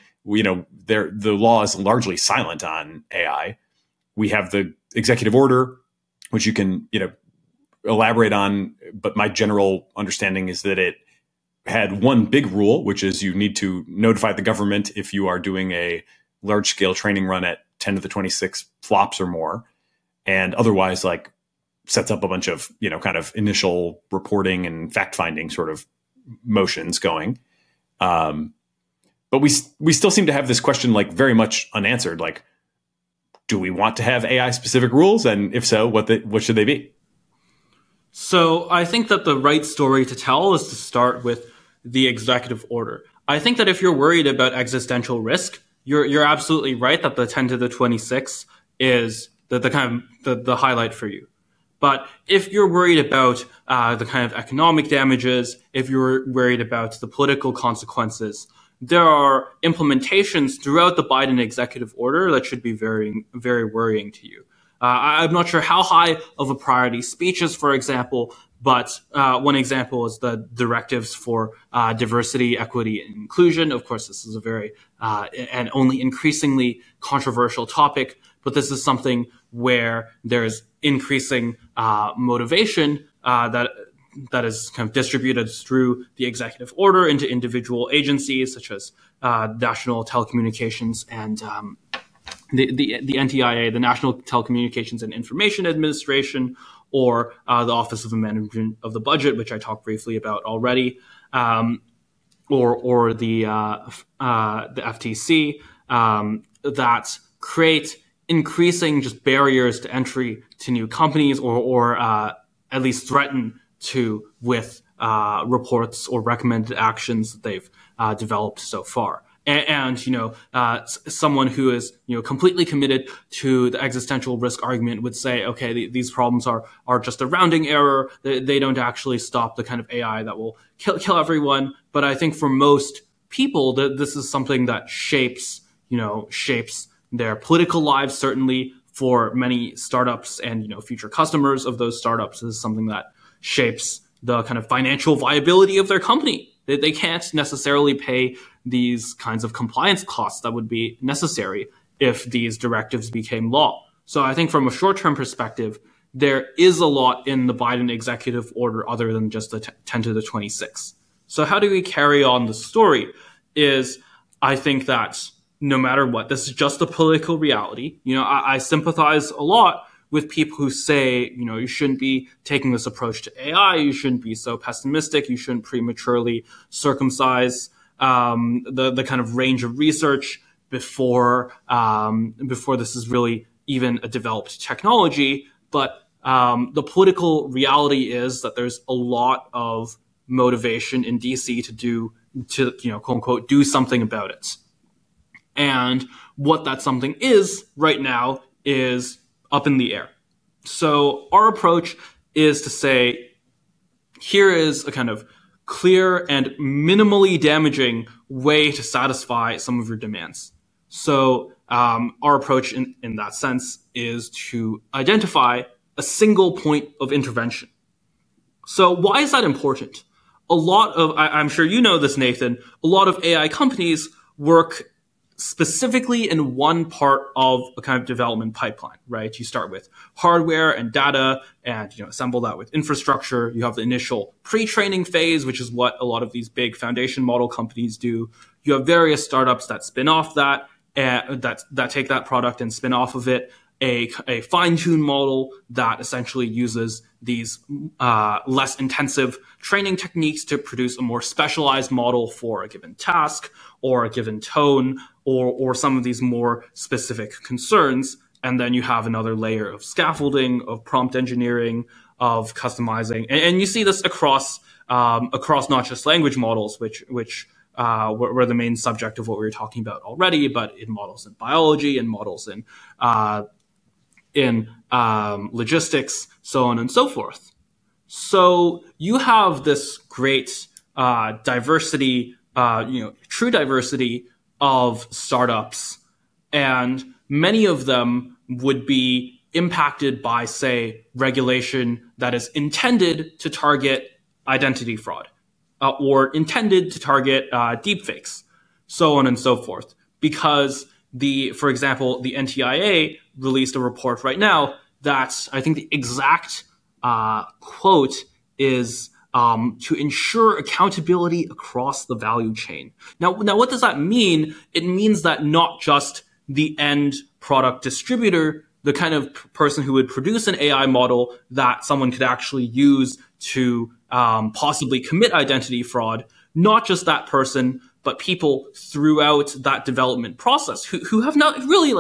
the law is largely silent on AI. We have the executive order, which you can, elaborate on. But my general understanding is that it had one big rule, which is you need to notify the government if you are doing a large scale training run at 10 to the 26 flops or more. And otherwise, sets up a bunch of, kind of initial reporting and fact finding sort of motions going. But we still seem to have this question very much unanswered. Do we want to have AI specific rules? And if so, what should they be? So I think that the right story to tell is to start with the executive order. I think that if you're worried about existential risk, you're absolutely right that the 10 to the 26 is the highlight for you. But if you're worried about the kind of economic damages, if you're worried about the political consequences, there are implementations throughout the Biden executive order that should be very, very worrying to you. I'm not sure how high of a priority speech is, for example, but one example is the directives for diversity, equity, and inclusion. Of course, this is a very and only increasingly controversial topic, but this is something where there's increasing motivation that is kind of distributed through the executive order into individual agencies such as National Telecommunications and the NTIA, the National Telecommunications and Information Administration, or the Office of the Management of the Budget, which I talked briefly about already, or the FTC, that create increasing just barriers to entry to new companies, or at least threaten to with reports or recommended actions that they've developed so far. And someone who is completely committed to the existential risk argument would say, okay, these problems are just a rounding error. They don't actually stop the kind of AI that will kill everyone. But I think for most people, this is something that shapes their political lives. Certainly for many startups and future customers of those startups, this is something that shapes the kind of financial viability of their company. They can't necessarily pay these kinds of compliance costs that would be necessary if these directives became law. So I think from a short-term perspective, there is a lot in the Biden executive order other than just the 10 to the 26. So how do we carry on the story is I think that no matter what, this is just a political reality. I sympathize a lot with people who say, you shouldn't be taking this approach to AI. You shouldn't be so pessimistic. You shouldn't prematurely circumcise the kind of range of research before this is really even a developed technology. But the political reality is that there's a lot of motivation in DC to quote unquote do something about it. And what that something is right now is up in the air. So our approach is to say, here is a kind of clear and minimally damaging way to satisfy some of your demands. So our approach in that sense is to identify a single point of intervention. So why is that important? I'm sure you know this, Nathan, a lot of AI companies work specifically in one part of a kind of development pipeline, right? You start with hardware and data and assemble that with infrastructure. You have the initial pre-training phase, which is what a lot of these big foundation model companies do. You have various startups that spin off that, that take that product and spin off of it a fine-tuned model that essentially uses these less intensive training techniques to produce a more specialized model for a given task or a given tone or some of these more specific concerns. And then you have another layer of scaffolding, of prompt engineering, of customizing. And you see this across not just language models, which were the main subject of what we were talking about already, but in models in biology and models in logistics, so on and so forth. So you have this great diversity, true diversity of startups, and many of them would be impacted by, say, regulation that is intended to target identity fraud or intended to target deepfakes, so on and so forth. Because for example, the NTIA released a report right now that I think the exact quote is to ensure accountability across the value chain. Now, what does that mean? It means that not just the end product distributor, the kind of person who would produce an AI model that someone could actually use to possibly commit identity fraud, not just that person, but people throughout that development process who have not really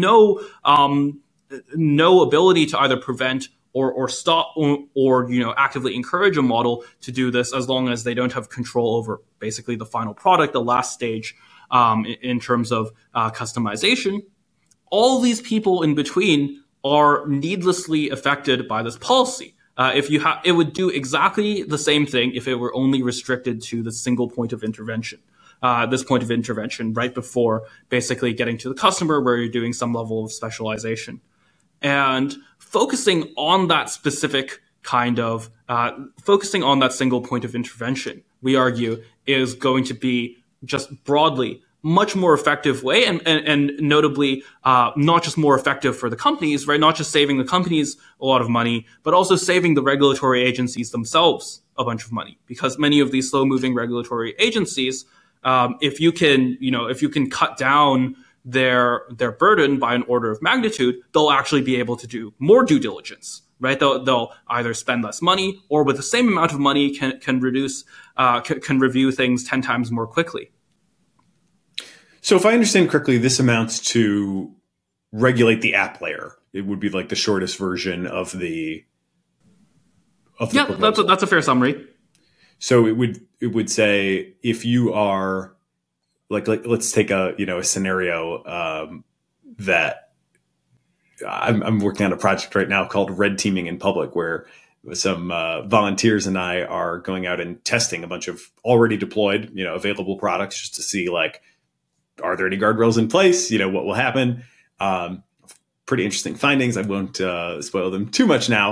no ability to either prevent or stop or actively encourage a model to do this, as long as they don't have control over basically the final product, the last stage in terms of customization. All these people in between are needlessly affected by this policy. It would do exactly the same thing if it were only restricted to the single point of intervention. This point of intervention right before basically getting to the customer, where you're doing some level of specialization. And focusing on that specific kind of, focusing on that single point of intervention, we argue, is going to be just broadly much more effective way, and notably not just more effective for the companies, right? Not just saving the companies a lot of money, but also saving the regulatory agencies themselves a bunch of money. Because many of these slow-moving regulatory agencies, if you can cut down their burden by an order of magnitude, they'll actually be able to do more due diligence, right? They'll either spend less money, or with the same amount of money can review things 10 times more quickly. So if I understand correctly, this amounts to regulate the app layer. It would be like the shortest version of the yeah, that's a fair summary. So it would say, if you are like let's take a scenario that I'm working on a project right now called Red Teaming in Public, where some volunteers and I are going out and testing a bunch of already deployed, available products, just to see, like, are there any guardrails in place? What will happen? Pretty interesting findings. I won't spoil them too much now,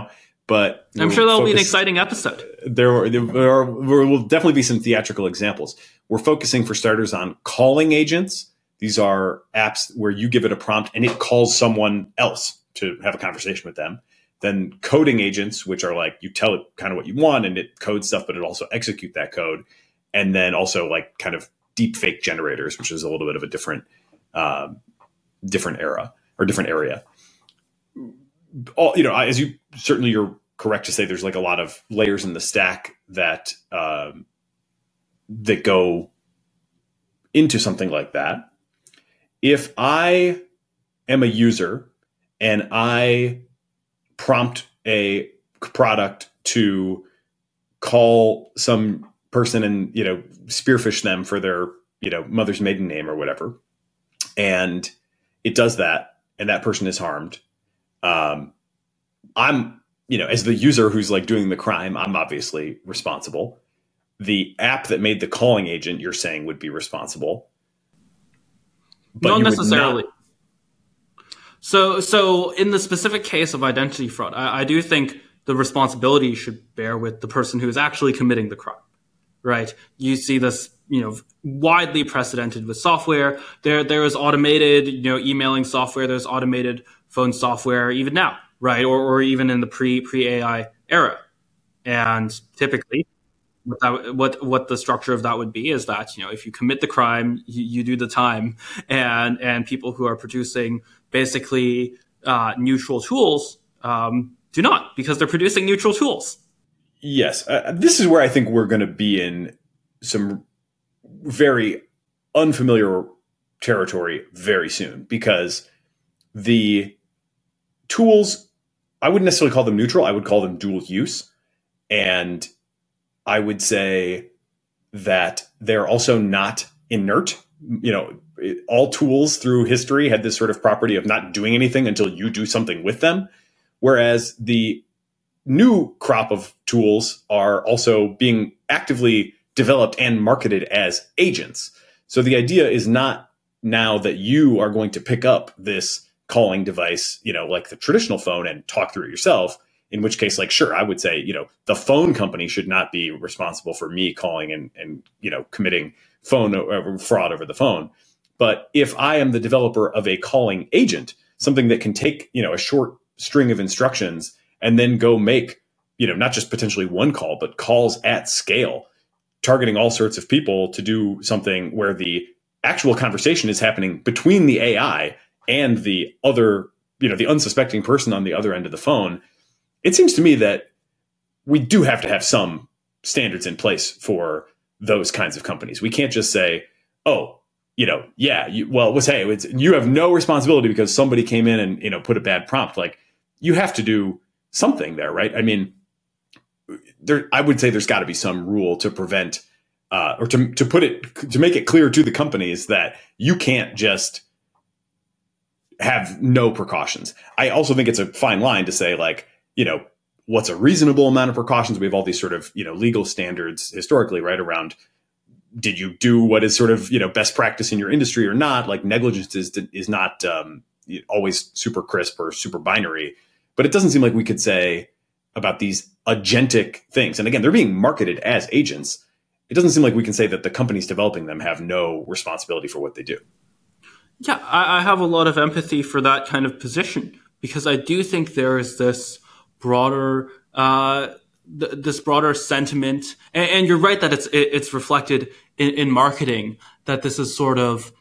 but I'm sure that'll be an exciting episode. Will definitely be some theatrical examples. We're focusing for starters on calling agents. These are apps where you give it a prompt and it calls someone else to have a conversation with them. Then coding agents, which are like you tell it kind of what you want and it codes stuff, but it also execute that code. And then also like kind of deep fake generators, which is a little bit of a different era or different area. As you certainly you're correct to say, there's like a lot of layers in the stack that that go into something like that. If I am a user and I prompt a product to call some person and, spearfish them for their, mother's maiden name or whatever, and it does that and that person is harmed, I'm, as the user who's like doing the crime, I'm obviously responsible. The app that made the calling agent, you're saying, would be responsible. But not necessarily. So in the specific case of identity fraud, I do think the responsibility should bear with the person who is actually committing the crime, right? You see this, widely precedented with software. There is automated, emailing software. There's automated phone software even now, right? Or even in the pre-AI era. And typically, what the structure of that would be is that, if you commit the crime, you do the time, and people who are producing basically neutral tools do not, because they're producing neutral tools. Yes. This is where I think we're going to be in some very unfamiliar territory very soon, because the tools, I wouldn't necessarily call them neutral. I would call them dual use. And I would say that they're also not inert. All tools through history had this sort of property of not doing anything until you do something with them. Whereas the new crop of tools are also being actively developed and marketed as agents. So the idea is not now that you are going to pick up this calling device, like the traditional phone, and talk through it yourself. In which case, sure, I would say, the phone company should not be responsible for me calling and committing phone fraud over the phone. But if I am the developer of a calling agent, something that can take, a short string of instructions and then go make, not just potentially one call, but calls at scale, targeting all sorts of people to do something where the actual conversation is happening between the AI and the other, the unsuspecting person on the other end of the phone. It seems to me that we do have to have some standards in place for those kinds of companies. We can't just say, oh, you have no responsibility because somebody came in and, put a bad prompt. Like, you have to do something there, right? I mean, I would say there's got to be some rule to prevent or to make it clear to the companies that you can't just have no precautions. I also think it's a fine line to say, what's a reasonable amount of precautions? We have all these sort of, legal standards historically, right, around did you do what is sort of, best practice in your industry or not? Like, negligence is not always super crisp or super binary. But it doesn't seem like we could say about these agentic things. And again, they're being marketed as agents. It doesn't seem like we can say that the companies developing them have no responsibility for what they do. Yeah, I have a lot of empathy for that kind of position, because I do think there is this broader sentiment, and you're right that it's reflected in marketing, that this is sort of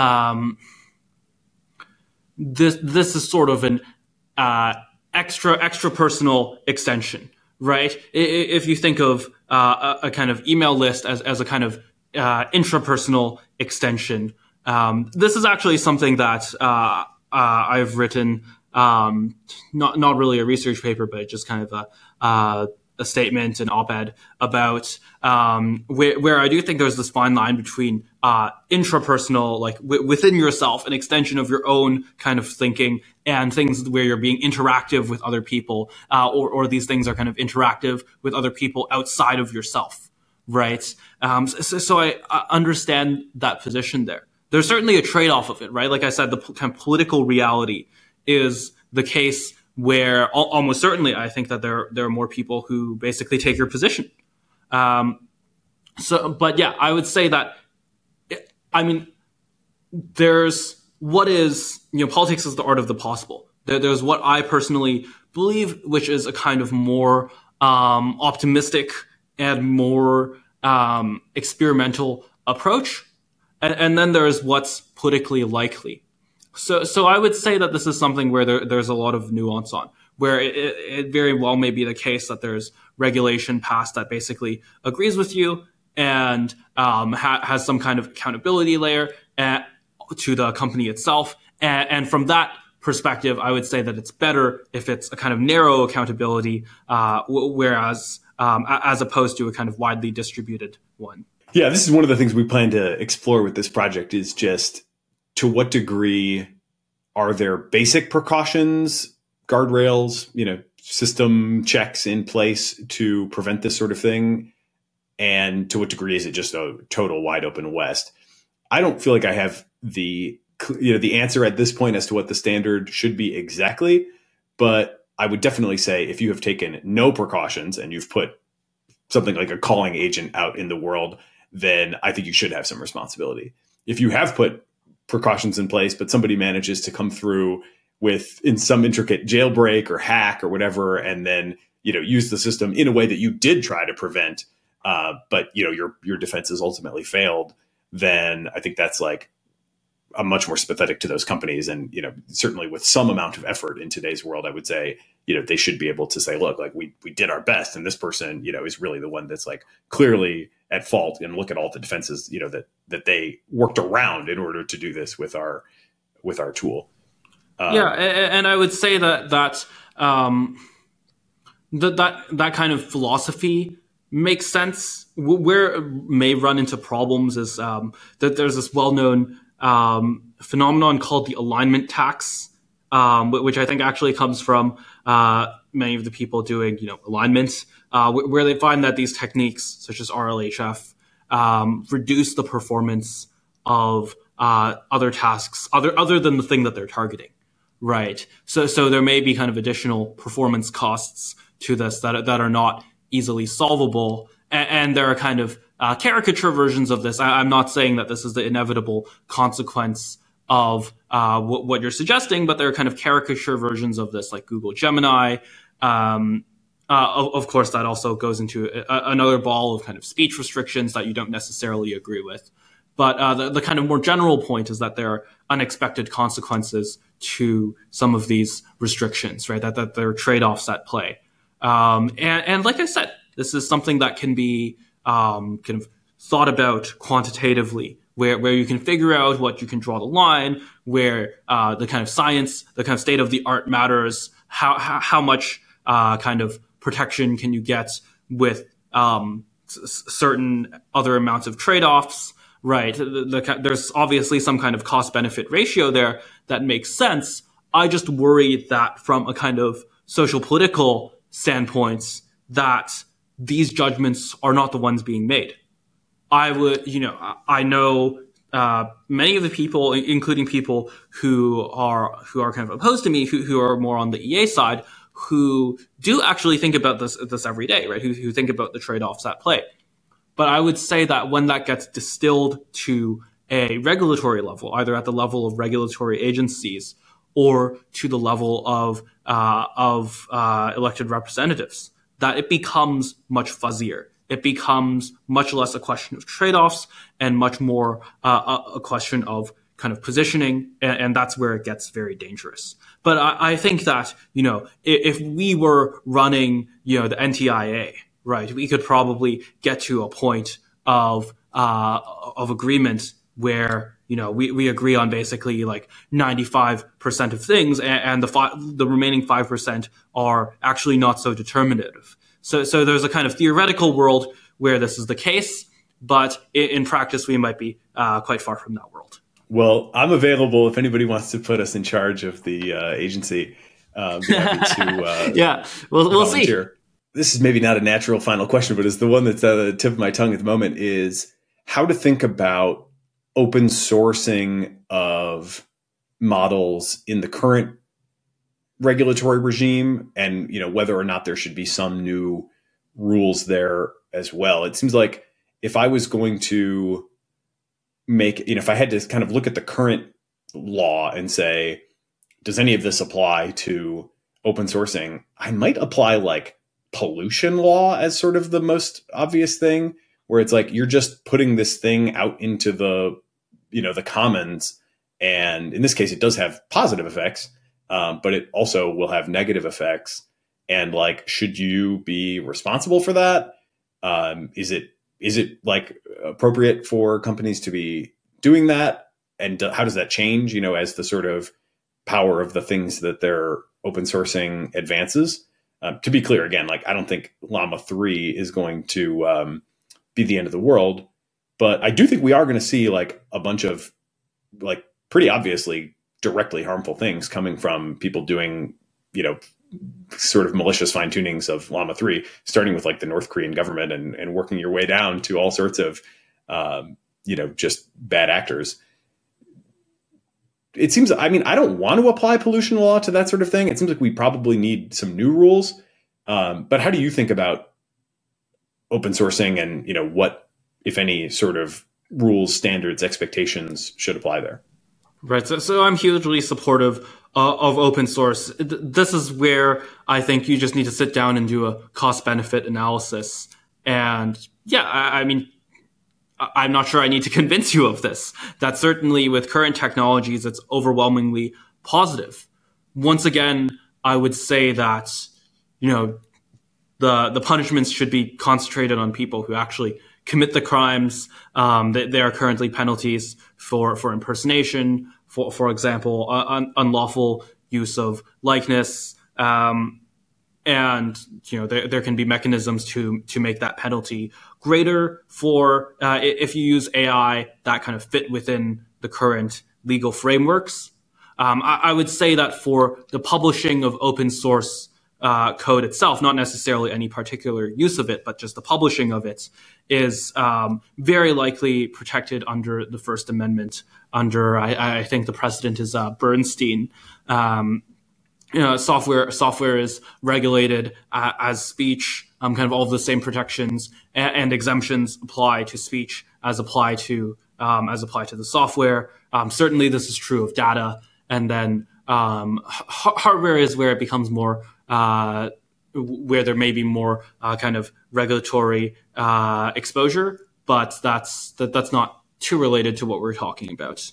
this is sort of an extra personal extension, right? If you think of a kind of email list as a kind of intrapersonal extension, this is actually something that I've written. Not really a research paper, but just kind of a statement, an op-ed about where I do think there's this fine line between intrapersonal, like within yourself, an extension of your own kind of thinking, and things where you're being interactive with other people, or these things are kind of interactive with other people outside of yourself, right? So I understand that position there. There's certainly a trade-off of it, right? Like I said, the kind of political reality is the case where almost certainly I think that there are more people who basically take your position. But yeah, I would say that, I mean, there's what is, politics is the art of the possible. There's what I personally believe, which is a kind of more optimistic and more experimental approach. And then there's what's politically likely. So I would say that this is something where there's a lot of nuance on, where it very well may be the case that there's regulation passed that basically agrees with you and has some kind of accountability layer to the company itself. And from that perspective, I would say that it's better if it's a kind of narrow accountability, whereas as opposed to a kind of widely distributed one. Yeah, this is one of the things we plan to explore with this project is just to what degree are there basic precautions, guardrails, system checks in place to prevent this sort of thing? And to what degree is it just a total wide open West? I don't feel like I have the answer at this point as to what the standard should be exactly, but I would definitely say if you have taken no precautions and you've put something like a calling agent out in the world, then I think you should have some responsibility. If you have put precautions in place, but somebody manages to come through in some intricate jailbreak or hack or whatever, and then use the system in a way that you did try to prevent, but your defenses ultimately failed, then I think that's like I'm much more sympathetic to those companies. And, certainly with some amount of effort in today's world, I would say, they should be able to say, look, like we did our best. And this person, is really the one that's like clearly at fault, and look at all the defenses, that they worked around in order to do this with our tool. And I would say that kind of philosophy makes sense. Where it may run into problems is that there's this well-known phenomenon called the alignment tax, which I think actually comes from many of the people doing alignments, where they find that these techniques such as RLHF reduce the performance of other tasks other than the thing that they're targeting, right? So there may be kind of additional performance costs to this that are not easily solvable, and there are kind of caricature versions of this. I'm not saying that this is the inevitable consequence of what you're suggesting, but there are kind of caricature versions of this, like Google Gemini. Of course, that also goes into another ball of kind of speech restrictions that you don't necessarily agree with. But the kind of more general point is that there are unexpected consequences to some of these restrictions, right? That there are trade-offs at play. And like I said, this is something that can be kind of thought about quantitatively, where you can figure out what you can draw the line, where the kind of science, the kind of state of the art matters, how much kind of protection can you get with certain other amounts of trade-offs, right? There's obviously some kind of cost-benefit ratio there that makes sense. I just worry that from a kind of social political standpoint, that these judgments are not the ones being made. I know many of the people, including people who are kind of opposed to me, who are more on the EA side, who do actually think about this every day, right? Who think about the trade-offs at play. But I would say that when that gets distilled to a regulatory level, either at the level of regulatory agencies or to the level of elected representatives, that it becomes much fuzzier. It becomes much less a question of trade-offs and much more a question of kind of positioning, and that's where it gets very dangerous. But I think that, if we were running, the NTIA, right, we could probably get to a point of agreement where, we agree on basically like 95% of things, and the remaining 5% are actually not so determinative. So there's a kind of theoretical world where this is the case, but in practice, we might be quite far from that world. Well, I'm available if anybody wants to put us in charge of the agency. Be happy to, yeah, we'll see. This is maybe not a natural final question, but it's the one that's at the tip of my tongue at the moment, is how to think about open sourcing of models in the current regulatory regime, and whether or not there should be some new rules there as well. It seems like if I was going to make, if I had to kind of look at the current law and say, does any of this apply to open sourcing? I might apply like pollution law as sort of the most obvious thing, where it's like you're just putting this thing out into the commons, and in this case it does have positive effects, but it also will have negative effects. And like, should you be responsible for that? Is it like appropriate for companies to be doing that? And how does that change, as the sort of power of the things that they're open sourcing advances? To be clear, again, like I don't think Llama 3 is going to be the end of the world, but I do think we are going to see like a bunch of like pretty obviously directly harmful things coming from people doing, sort of malicious fine tunings of Llama 3, starting with like the North Korean government and working your way down to all sorts of, just bad actors. It seems, I don't want to apply pollution law to that sort of thing. It seems like we probably need some new rules. But how do you think about open sourcing and, what, if any, sort of rules, standards, expectations should apply there? Right. So I'm hugely supportive of open source. This is where I think you just need to sit down and do a cost-benefit analysis. And yeah, I'm not sure I need to convince you of this. That certainly with current technologies, it's overwhelmingly positive. Once again, I would say that, the punishments should be concentrated on people who actually commit the crimes. There are currently penalties for impersonation, for example, unlawful use of likeness. And, there can be mechanisms to make that penalty greater for if you use AI that kind of fit within the current legal frameworks. I would say that for the publishing of open source code itself, not necessarily any particular use of it, but just the publishing of it is very likely protected under the First Amendment. Under, I think the precedent is Bernstein. Software is regulated as speech. Kind of all of the same protections and exemptions apply to speech as apply to the software. Certainly, this is true of data, and then hardware is where it becomes more where there may be more kind of regulatory exposure, but that's not too related to what we're talking about.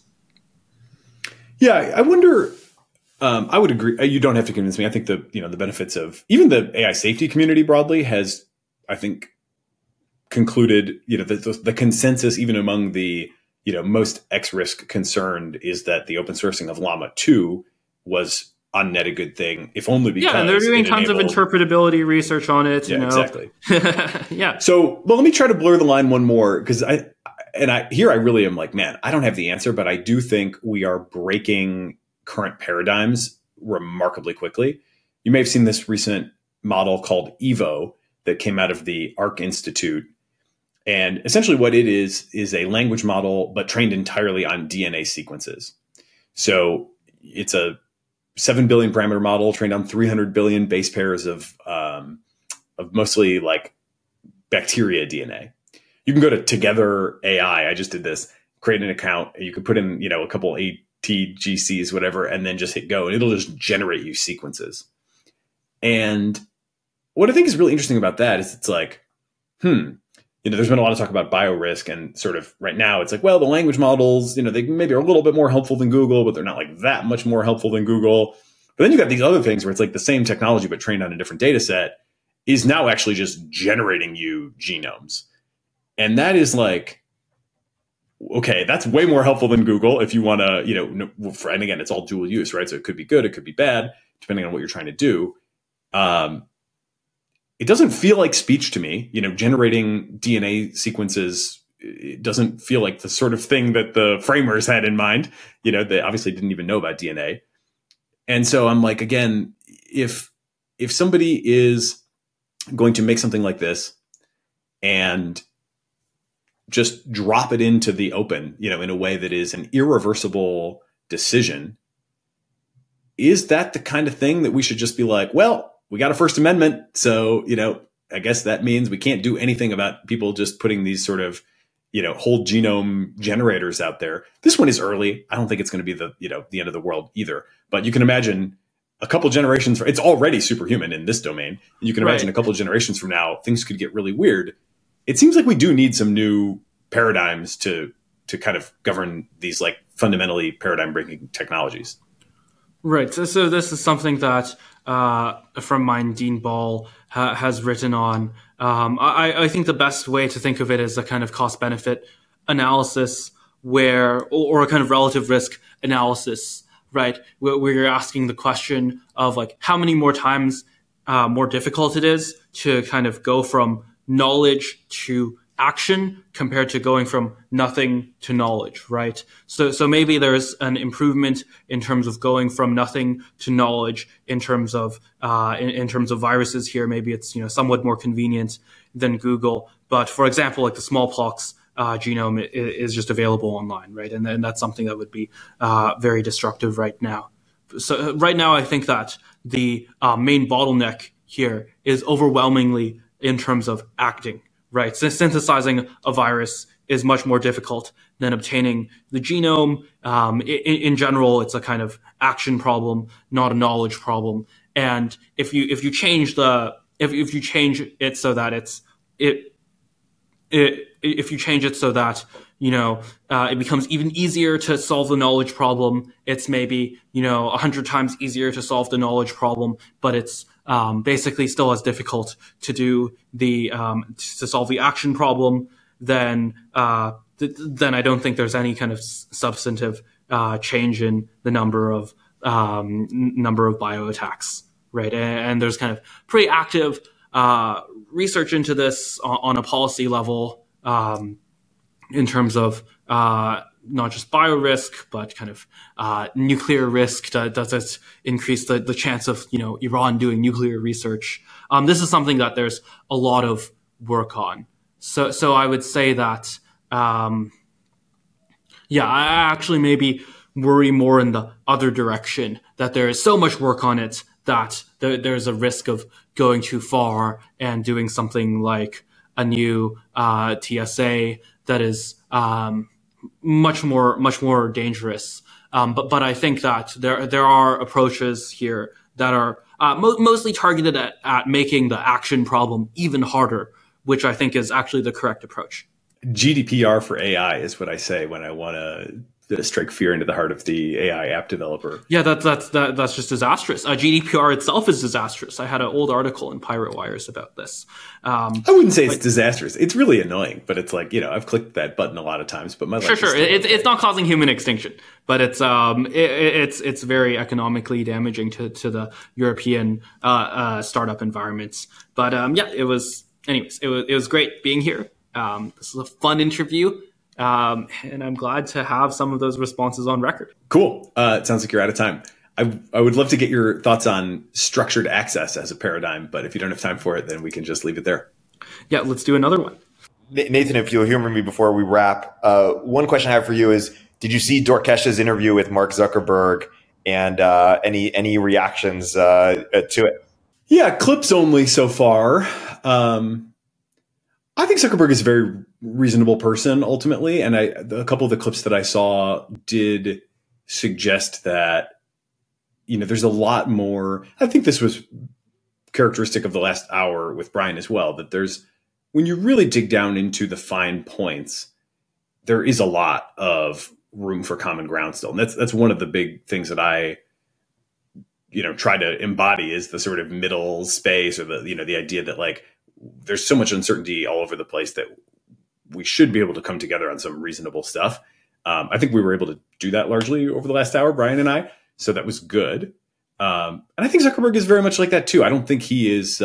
Yeah, I wonder. I would agree. You don't have to convince me. I think the benefits of even the AI safety community broadly has, I think, concluded. The consensus even among the most X-risk concerned is that the open sourcing of Llama 2 was on net a good thing, if only because and they're doing tons of interpretability research on it. Exactly. Yeah. So, well, let me try to blur the line one more, because I really am like, man, I don't have the answer, but I do think we are breaking current paradigms remarkably quickly. You may have seen this recent model called Evo that came out of the Arc Institute. And essentially what it is a language model, but trained entirely on DNA sequences. So it's a 7 billion parameter model trained on 300 billion base pairs of mostly like bacteria DNA. You can go to Together AI. I just did this, create an account. You can put in, a couple ATGCs, whatever, and then just hit go, and it'll just generate you sequences. And what I think is really interesting about that is it's like, there's been a lot of talk about biorisk, and sort of right now it's like, well, the language models, they maybe are a little bit more helpful than Google, but they're not like that much more helpful than Google. But then you got these other things where it's like the same technology, but trained on a different data set is now actually just generating you genomes. And that is like, okay, that's way more helpful than Google if you want to, and again, it's all dual use, right? So it could be good, it could be bad, depending on what you're trying to do. It doesn't feel like speech to me, generating DNA sequences. It doesn't feel like the sort of thing that the framers had in mind. They obviously didn't even know about DNA. And so I'm like, again, if somebody is going to make something like this and just drop it into the open, in a way that is an irreversible decision, is that the kind of thing that we should just be like, well, we got a First Amendment, so, I guess that means we can't do anything about people just putting these sort of, whole genome generators out there. This one is early. I don't think it's going to be the end of the world either. But you can imagine a couple generations, it's already superhuman in this domain. You can imagine a couple of generations from now, things could get really weird. It seems like we do need some new paradigms to kind of govern these like fundamentally paradigm breaking technologies. Right. So this is something that a friend of mine, Dean Ball, has written on. I think the best way to think of it is a kind of cost-benefit analysis or a kind of relative risk analysis, right? Where you're asking the question of like how many more times more difficult it is to kind of go from knowledge to action compared to going from nothing to knowledge, right? So maybe there's an improvement in terms of going from nothing to knowledge in terms of viruses here. Maybe it's somewhat more convenient than Google. But for example, like the smallpox genome is just available online, right? And that's something that would be very destructive right now. So right now, I think that the main bottleneck here is overwhelmingly in terms of acting. Right. So synthesizing a virus is much more difficult than obtaining the genome. In general, it's a kind of action problem, not a knowledge problem. And if you change it so that it becomes even easier to solve the knowledge problem. It's maybe 100 times easier to solve the knowledge problem, but it's basically still as difficult to do to solve the action problem. Then I don't think there's any kind of substantive change in the number of bioattacks, right? And there's kind of pretty active research into this on a policy level in terms of not just bio risk, but kind of nuclear risk. Does it increase the chance of Iran doing nuclear research? This is something that there's a lot of work on. So I would say that I actually maybe worry more in the other direction, that there is so much work on it that there's a risk of going too far and doing something like a new TSA that is much more dangerous. But I think that there are approaches here that are mostly targeted at making the action problem even harder, which I think is actually the correct approach. GDPR for AI is what I say when I want to strike fear into the heart of the AI app developer. Yeah, that's just disastrous. GDPR itself is disastrous. I had an old article in Pirate Wires about this. I wouldn't say it's disastrous. It's really annoying, but it's like, I've clicked that button a lot of times, but my life sure. It's not causing human extinction, but it's very economically damaging to the European startup environments. But it was great being here. This was a fun interview. And I'm glad to have some of those responses on record. Cool. It sounds like you're out of time. I would love to get your thoughts on structured access as a paradigm, but if you don't have time for it, then we can just leave it there. Yeah, let's do another one. Nathan, if you'll humor me before we wrap, one question I have for you is, did you see Dorkesh's interview with Mark Zuckerberg, and any reactions to it? Yeah, clips only so far. I think Zuckerberg is a very reasonable person ultimately. And a couple of the clips that I saw did suggest that, there's a lot more. I think this was characteristic of the last hour with Brian as well, that when you really dig down into the fine points, there is a lot of room for common ground still. And that's one of the big things that I, try to embody, is the sort of middle space, or the idea that like, there's so much uncertainty all over the place that we should be able to come together on some reasonable stuff. I think we were able to do that largely over the last hour, Brian and I. So that was good. And I think Zuckerberg is very much like that too. I don't think he's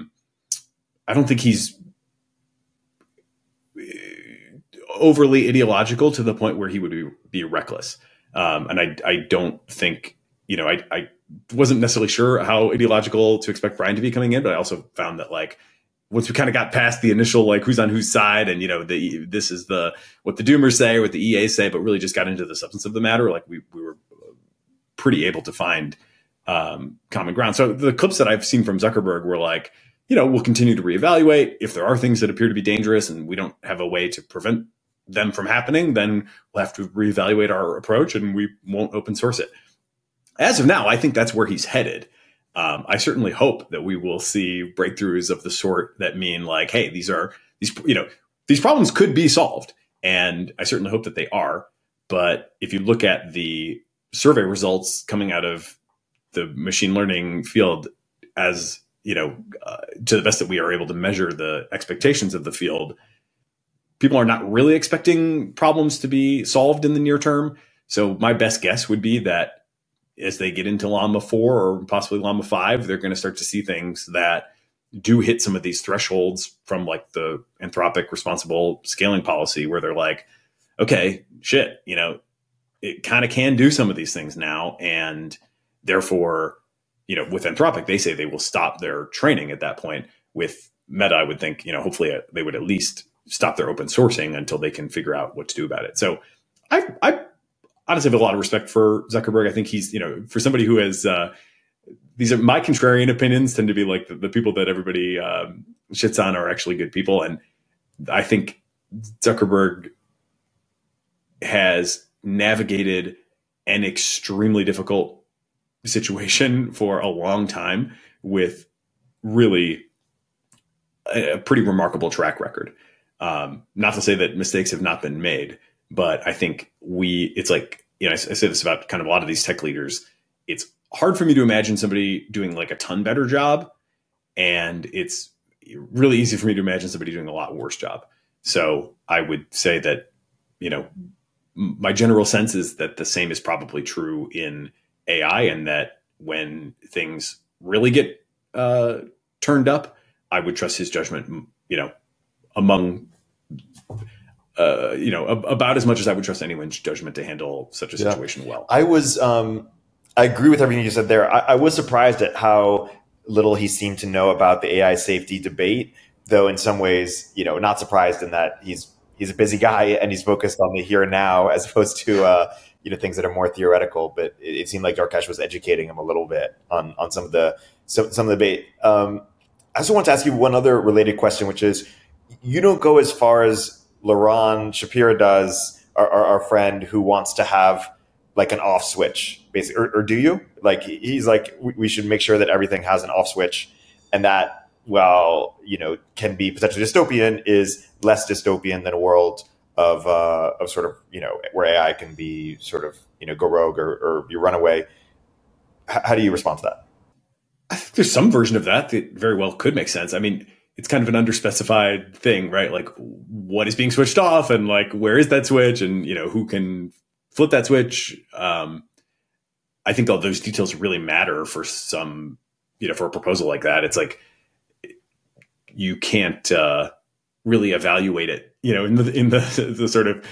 overly ideological to the point where he would be reckless. And I don't think, I wasn't necessarily sure how ideological to expect Brian to be coming in, but I also found that like, once we kind of got past the initial, like, who's on whose side, and, this is what the doomers say, or what the EA say, but really just got into the substance of the matter. Like we were pretty able to find common ground. So the clips that I've seen from Zuckerberg were like, we'll continue to reevaluate. If there are things that appear to be dangerous and we don't have a way to prevent them from happening, then we'll have to reevaluate our approach and we won't open source it. As of now, I think that's where he's headed. I certainly hope that we will see breakthroughs of the sort that mean like, hey, these problems could be solved. And I certainly hope that they are. But if you look at the survey results coming out of the machine learning field, as to the best that we are able to measure the expectations of the field, people are not really expecting problems to be solved in the near term. So my best guess would be that as they get into Llama 4 or possibly Llama 5, they're going to start to see things that do hit some of these thresholds from like the Anthropic responsible scaling policy, where they're like, okay, shit, it kind of can do some of these things now. And therefore, with Anthropic, they say they will stop their training at that point. With Meta, I would think, hopefully they would at least stop their open sourcing until they can figure out what to do about it. So I honestly have a lot of respect for Zuckerberg. I think he's, for somebody who has, these are my contrarian opinions, tend to be like the people that everybody shits on are actually good people. And I think Zuckerberg has navigated an extremely difficult situation for a long time with really a pretty remarkable track record. Not to say that mistakes have not been made, but I think it's like, I say this about kind of a lot of these tech leaders. It's hard for me to imagine somebody doing like a ton better job. And it's really easy for me to imagine somebody doing a lot worse job. So I would say that, my general sense is that the same is probably true in AI, and that when things really get turned up, I would trust his judgment, among, about as much as I would trust anyone's judgment to handle such a situation well. I agree with everything you said there. I was surprised at how little he seemed to know about the AI safety debate, though in some ways, not surprised in that he's a busy guy and he's focused on the here and now as opposed to things that are more theoretical. But it seemed like Darkesh was educating him a little bit on some of the debate. I also want to ask you one other related question, which is, you don't go as far as Laron Shapira does, our friend who wants to have like an off switch, basically, or do you? Like, he's like, we should make sure that everything has an off switch, and that, can be potentially dystopian, is less dystopian than a world of sort of, where AI can be sort of, go rogue or you run away. How do you respond to that? I think there's some version of that very well could make sense. I mean, it's kind of an underspecified thing, right? Like, what is being switched off, and like, where is that switch, and who can flip that switch? I think all those details really matter for some, for a proposal like that. It's like, you can't really evaluate it, in the sort of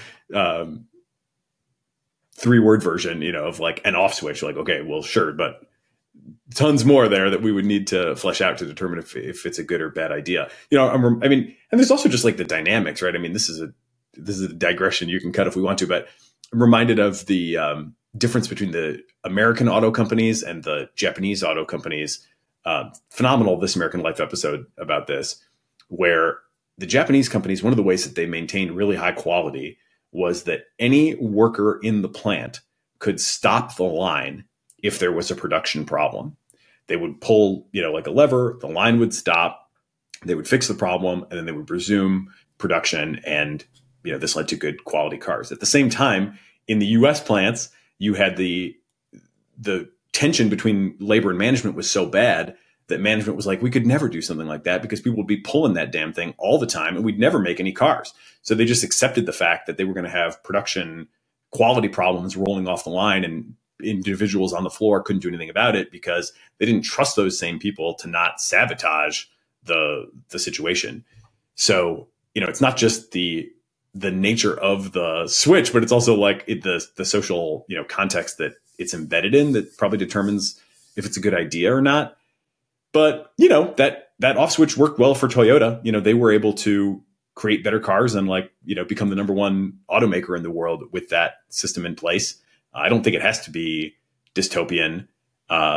3-word version, of like an off switch. Like, okay, well, sure, but tons more there that we would need to flesh out to determine if it's a good or bad idea. And there's also just like the dynamics, right? I mean, this is a digression you can cut if we want to, but I'm reminded of the difference between the American auto companies and the Japanese auto companies. Phenomenal This American Life episode about this, where the Japanese companies, one of the ways that they maintained really high quality was that any worker in the plant could stop the line if there was a production problem. They would pull, like a lever, the line would stop, they would fix the problem, and then they would resume production. And, this led to good quality cars. At the same time, in the US plants, you had the tension between labor and management was so bad that management was like, we could never do something like that because people would be pulling that damn thing all the time and we'd never make any cars. So they just accepted the fact that they were going to have production quality problems rolling off the line, and individuals on the floor couldn't do anything about it because they didn't trust those same people to not sabotage the situation. So, it's not just the nature of the switch, but it's also like the social, context that it's embedded in that probably determines if it's a good idea or not. But, that off switch worked well for Toyota. They were able to create better cars and become the number one automaker in the world with that system in place. I don't think it has to be dystopian.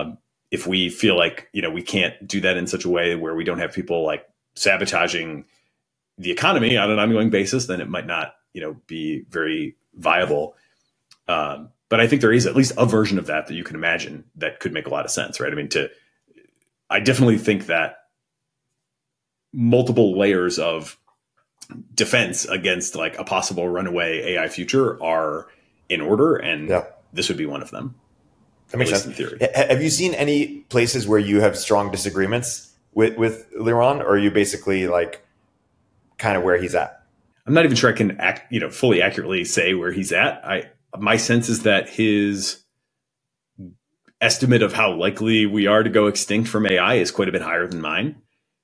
if we feel like, we can't do that in such a way where we don't have people like sabotaging the economy on an ongoing basis, then it might not, be very viable. But I think there is at least a version of that you can imagine that could make a lot of sense, right? I mean, I definitely think that multiple layers of defense against like a possible runaway AI future are in order, and this would be one of them. That makes sense. In theory. Have you seen any places where you have strong disagreements with Liran, or are you basically like kind of where he's at? I'm not even sure I can fully accurately say where he's at. My sense is that his estimate of how likely we are to go extinct from AI is quite a bit higher than mine.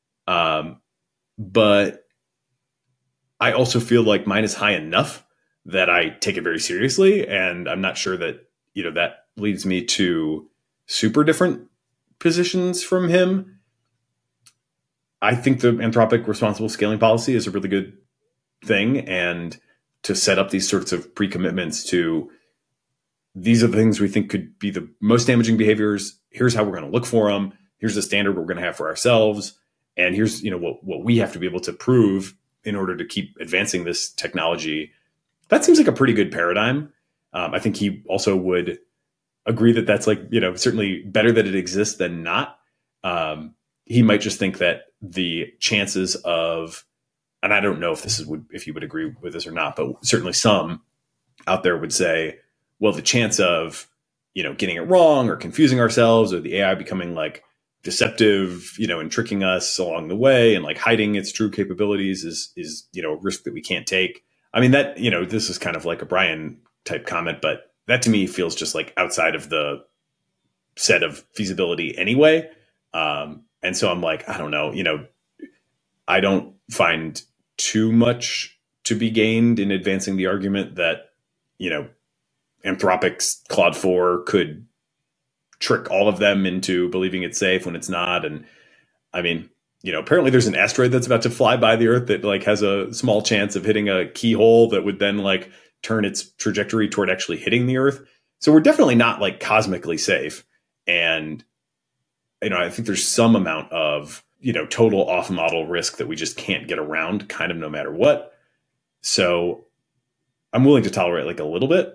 But I also feel like mine is high enough that I take it very seriously. And I'm not sure that, that leads me to super different positions from him. I think the Anthropic responsible scaling policy is a really good thing. And to set up these sorts of pre-commitments to, these are the things we think could be the most damaging behaviors. Here's how we're going to look for them. Here's the standard we're going to have for ourselves. And here's, what we have to be able to prove in order to keep advancing this technology. That seems like a pretty good paradigm. I think he also would agree that that's like, certainly better that it exists than not. He might just think that the chances of, and I don't know if you would agree with this or not, but certainly some out there would say, well, the chance of, getting it wrong or confusing ourselves, or the AI becoming like deceptive, and tricking us along the way and like hiding its true capabilities is a risk that we can't take. I mean, that, this is kind of like a Brian type comment, but that to me feels just like outside of the set of feasibility anyway. And so I'm like, I don't know, I don't find too much to be gained in advancing the argument that, Anthropic's Claude 4 could trick all of them into believing it's safe when it's not. And I mean, apparently there's an asteroid that's about to fly by the Earth that like has a small chance of hitting a keyhole that would then like turn its trajectory toward actually hitting the Earth. So we're definitely not like cosmically safe. And, I think there's some amount of, total off model risk that we just can't get around kind of no matter what. So I'm willing to tolerate like a little bit.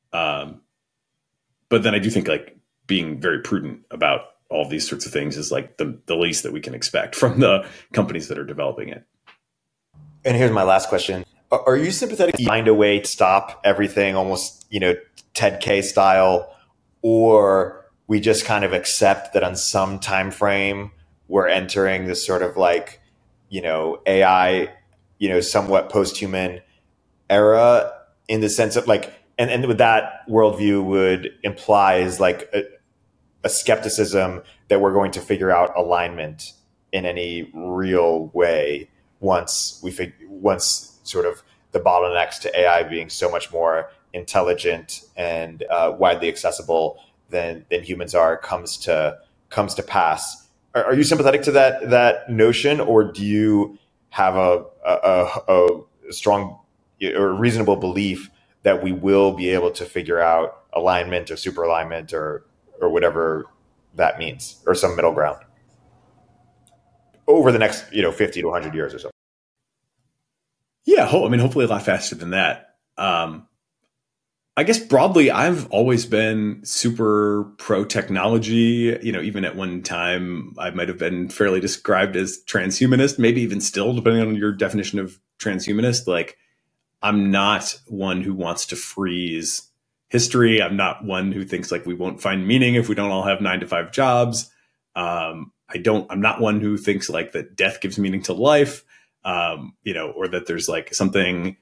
But then I do think like being very prudent about all of these sorts of things is like the least that we can expect from the companies that are developing it. And here's my last question. Are you sympathetic to find a way to stop everything almost, Ted K style, or we just kind of accept that on some time frame we're entering this sort of like, AI, somewhat post-human era, in the sense of like, and with that worldview would imply is like a skepticism that we're going to figure out alignment in any real way once sort of the bottlenecks to AI being so much more intelligent and widely accessible than humans are comes to pass. Are you sympathetic to that notion, or do you have a strong or reasonable belief that we will be able to figure out alignment or super alignment or whatever that means, or some middle ground over the next 50 to 100 years or so? Yeah, hopefully a lot faster than that. I guess broadly, I've always been super pro technology. Even at one time, I might have been fairly described as transhumanist, maybe even still, depending on your definition of transhumanist. Like, I'm not one who wants to freeze history. I'm not one who thinks like we won't find meaning if we don't all have 9-to-5 jobs. I'm not one who thinks like that death gives meaning to life, or that there's like something,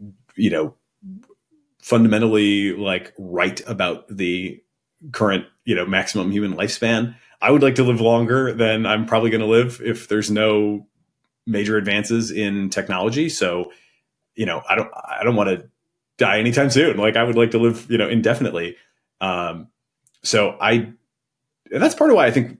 fundamentally like right about the current, maximum human lifespan. I would like to live longer than I'm probably going to live if there's no major advances in technology. So, I don't want to die anytime soon. Like, I would like to live, indefinitely. And that's part of why I think,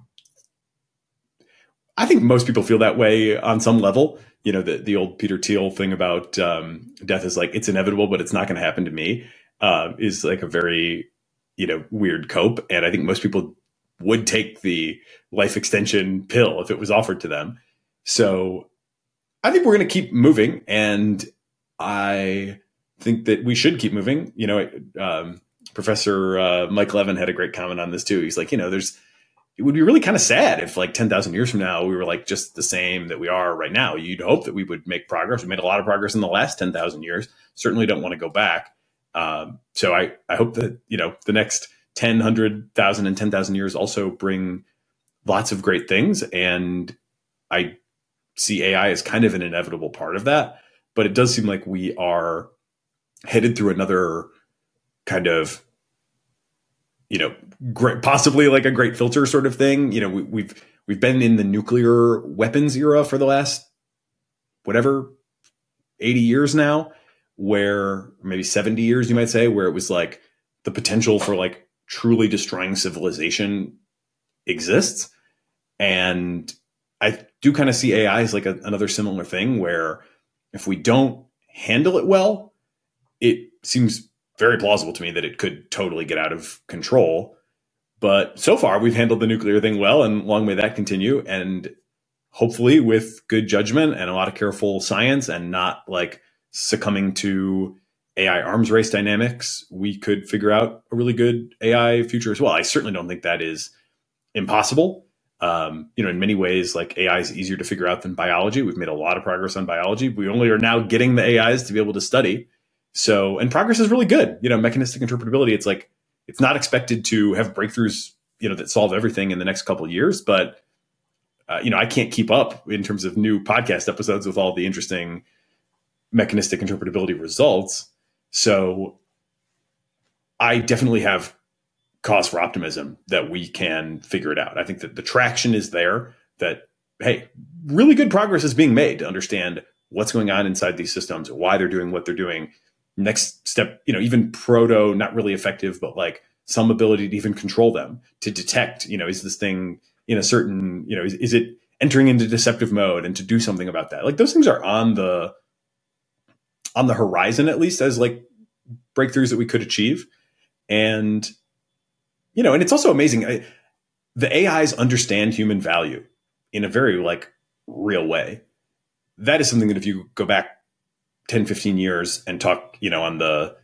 I think most people feel that way on some level. The old Peter Thiel thing about death is like, it's inevitable, but it's not going to happen to me, is like a very, weird cope. And I think most people would take the life extension pill if it was offered to them. So I think we're going to keep moving, and I think that we should keep moving. Professor Mike Levin had a great comment on this too. He's like, it would be really kind of sad if like 10,000 years from now, we were like just the same that we are right now. You'd hope that we would make progress. We made a lot of progress in the last 10,000 years. Certainly don't want to go back. So I hope that, the next 10, 100,000 and 10,000 years also bring lots of great things. And I see AI as kind of an inevitable part of that. But it does seem like we are headed through another kind of, great, possibly like a great filter sort of thing. We've been in the nuclear weapons era for the last, 80 years now, where maybe 70 years, you might say, where it was like the potential for like truly destroying civilization exists. And I do kind of see AI as like another similar thing where if we don't handle it well, it seems very plausible to me that it could totally get out of control. But so far, we've handled the nuclear thing well, and long may that continue. And hopefully with good judgment and a lot of careful science and not like succumbing to AI arms race dynamics, we could figure out a really good AI future as well. I certainly don't think that is impossible. In many ways, like AI is easier to figure out than biology. We've made a lot of progress on biology. We only are now getting the AIs to be able to study. So, and progress is really good. Mechanistic interpretability, it's like, it's not expected to have breakthroughs, that solve everything in the next couple of years. But, I can't keep up in terms of new podcast episodes with all the interesting mechanistic interpretability results. So I definitely have cause for optimism that we can figure it out. I think that the traction is there, that, hey, really good progress is being made to understand what's going on inside these systems, why they're doing what they're doing. Next step, even proto, not really effective, but like some ability to even control them, to detect, is this thing in a certain, is it entering into deceptive mode, and to do something about that. Like those things are on the horizon, at least, as like breakthroughs that we could achieve. And, and it's also amazing. The AIs understand human value in a very like real way. That is something that if you go back 10, 15 years and talk, on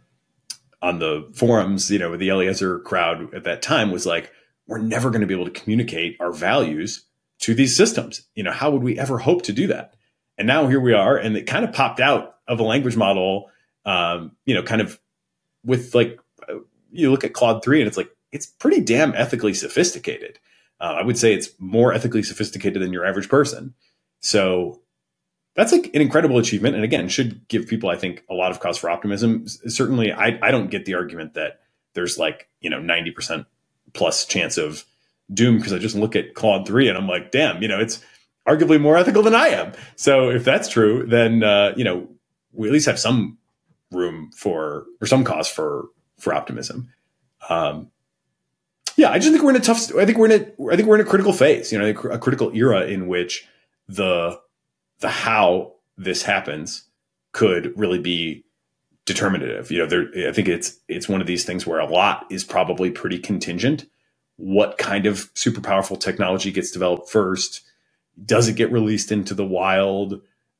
the forums, with the Eliezer crowd at that time, was like, we're never going to be able to communicate our values to these systems. How would we ever hope to do that? And now here we are, and it kind of popped out of a language model, kind of with like, you look at Claude 3 and it's like, it's pretty damn ethically sophisticated. I would say it's more ethically sophisticated than your average person. So that's like an incredible achievement. And again, should give people, I think, a lot of cause for optimism. Certainly, I don't get the argument that there's like, 90% plus chance of doom, because I just look at Claude 3 and I'm like, damn, it's arguably more ethical than I am. So if that's true, then, we at least have some room or some cause for optimism. I just think we're in I think we're in a critical phase, a critical era in which the how this happens could really be determinative. I think it's one of these things where a lot is probably pretty contingent. What kind of super powerful technology gets developed first? Does it get released into the wild?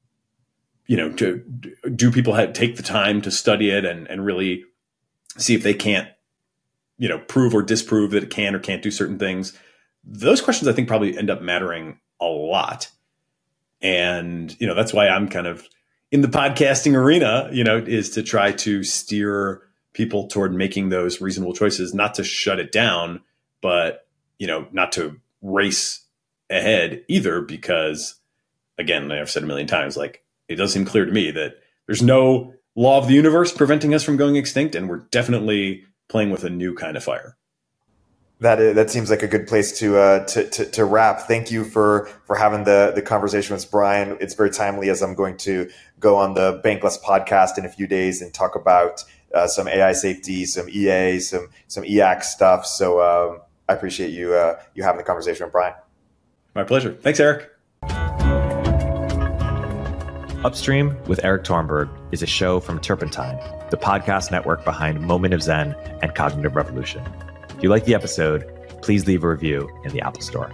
Do people take the time to study it and really see if they can't, prove or disprove that it can or can't do certain things? Those questions, I think, probably end up mattering a lot. And, that's why I'm kind of in the podcasting arena, is to try to steer people toward making those reasonable choices, not to shut it down, but, not to race ahead either, because again, I've said a million times, like, it does seem clear to me that there's no law of the universe preventing us from going extinct. And we're definitely playing with a new kind of fire. That seems like a good place to wrap. Thank you for having the conversation with Brian. It's very timely, as I'm going to go on the Bankless podcast in a few days and talk about some AI safety, some EA, some EAC stuff. So I appreciate you having the conversation with Brian. My pleasure. Thanks, Eric. Upstream with Eric Thornburg is a show from Turpentine, the podcast network behind Moment of Zen and Cognitive Revolution. If you like the episode, please leave a review in the Apple Store.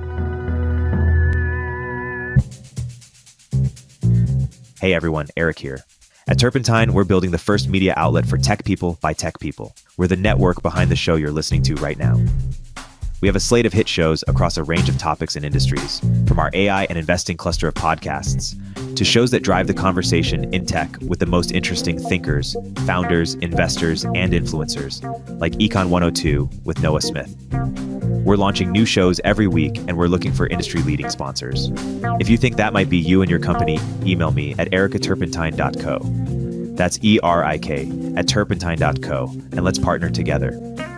Hey everyone, Eric here. At Turpentine, we're building the first media outlet for tech people by tech people. We're the network behind the show you're listening to right now. We have a slate of hit shows across a range of topics and industries, from our AI and investing cluster of podcasts to shows that drive the conversation in tech with the most interesting thinkers, founders, investors, and influencers, like Econ 102 with Noah Smith. We're launching new shows every week, and we're looking for industry-leading sponsors. If you think that might be you and your company, email me at eric@turpentine.co. That's ERIK at turpentine.co, and let's partner together.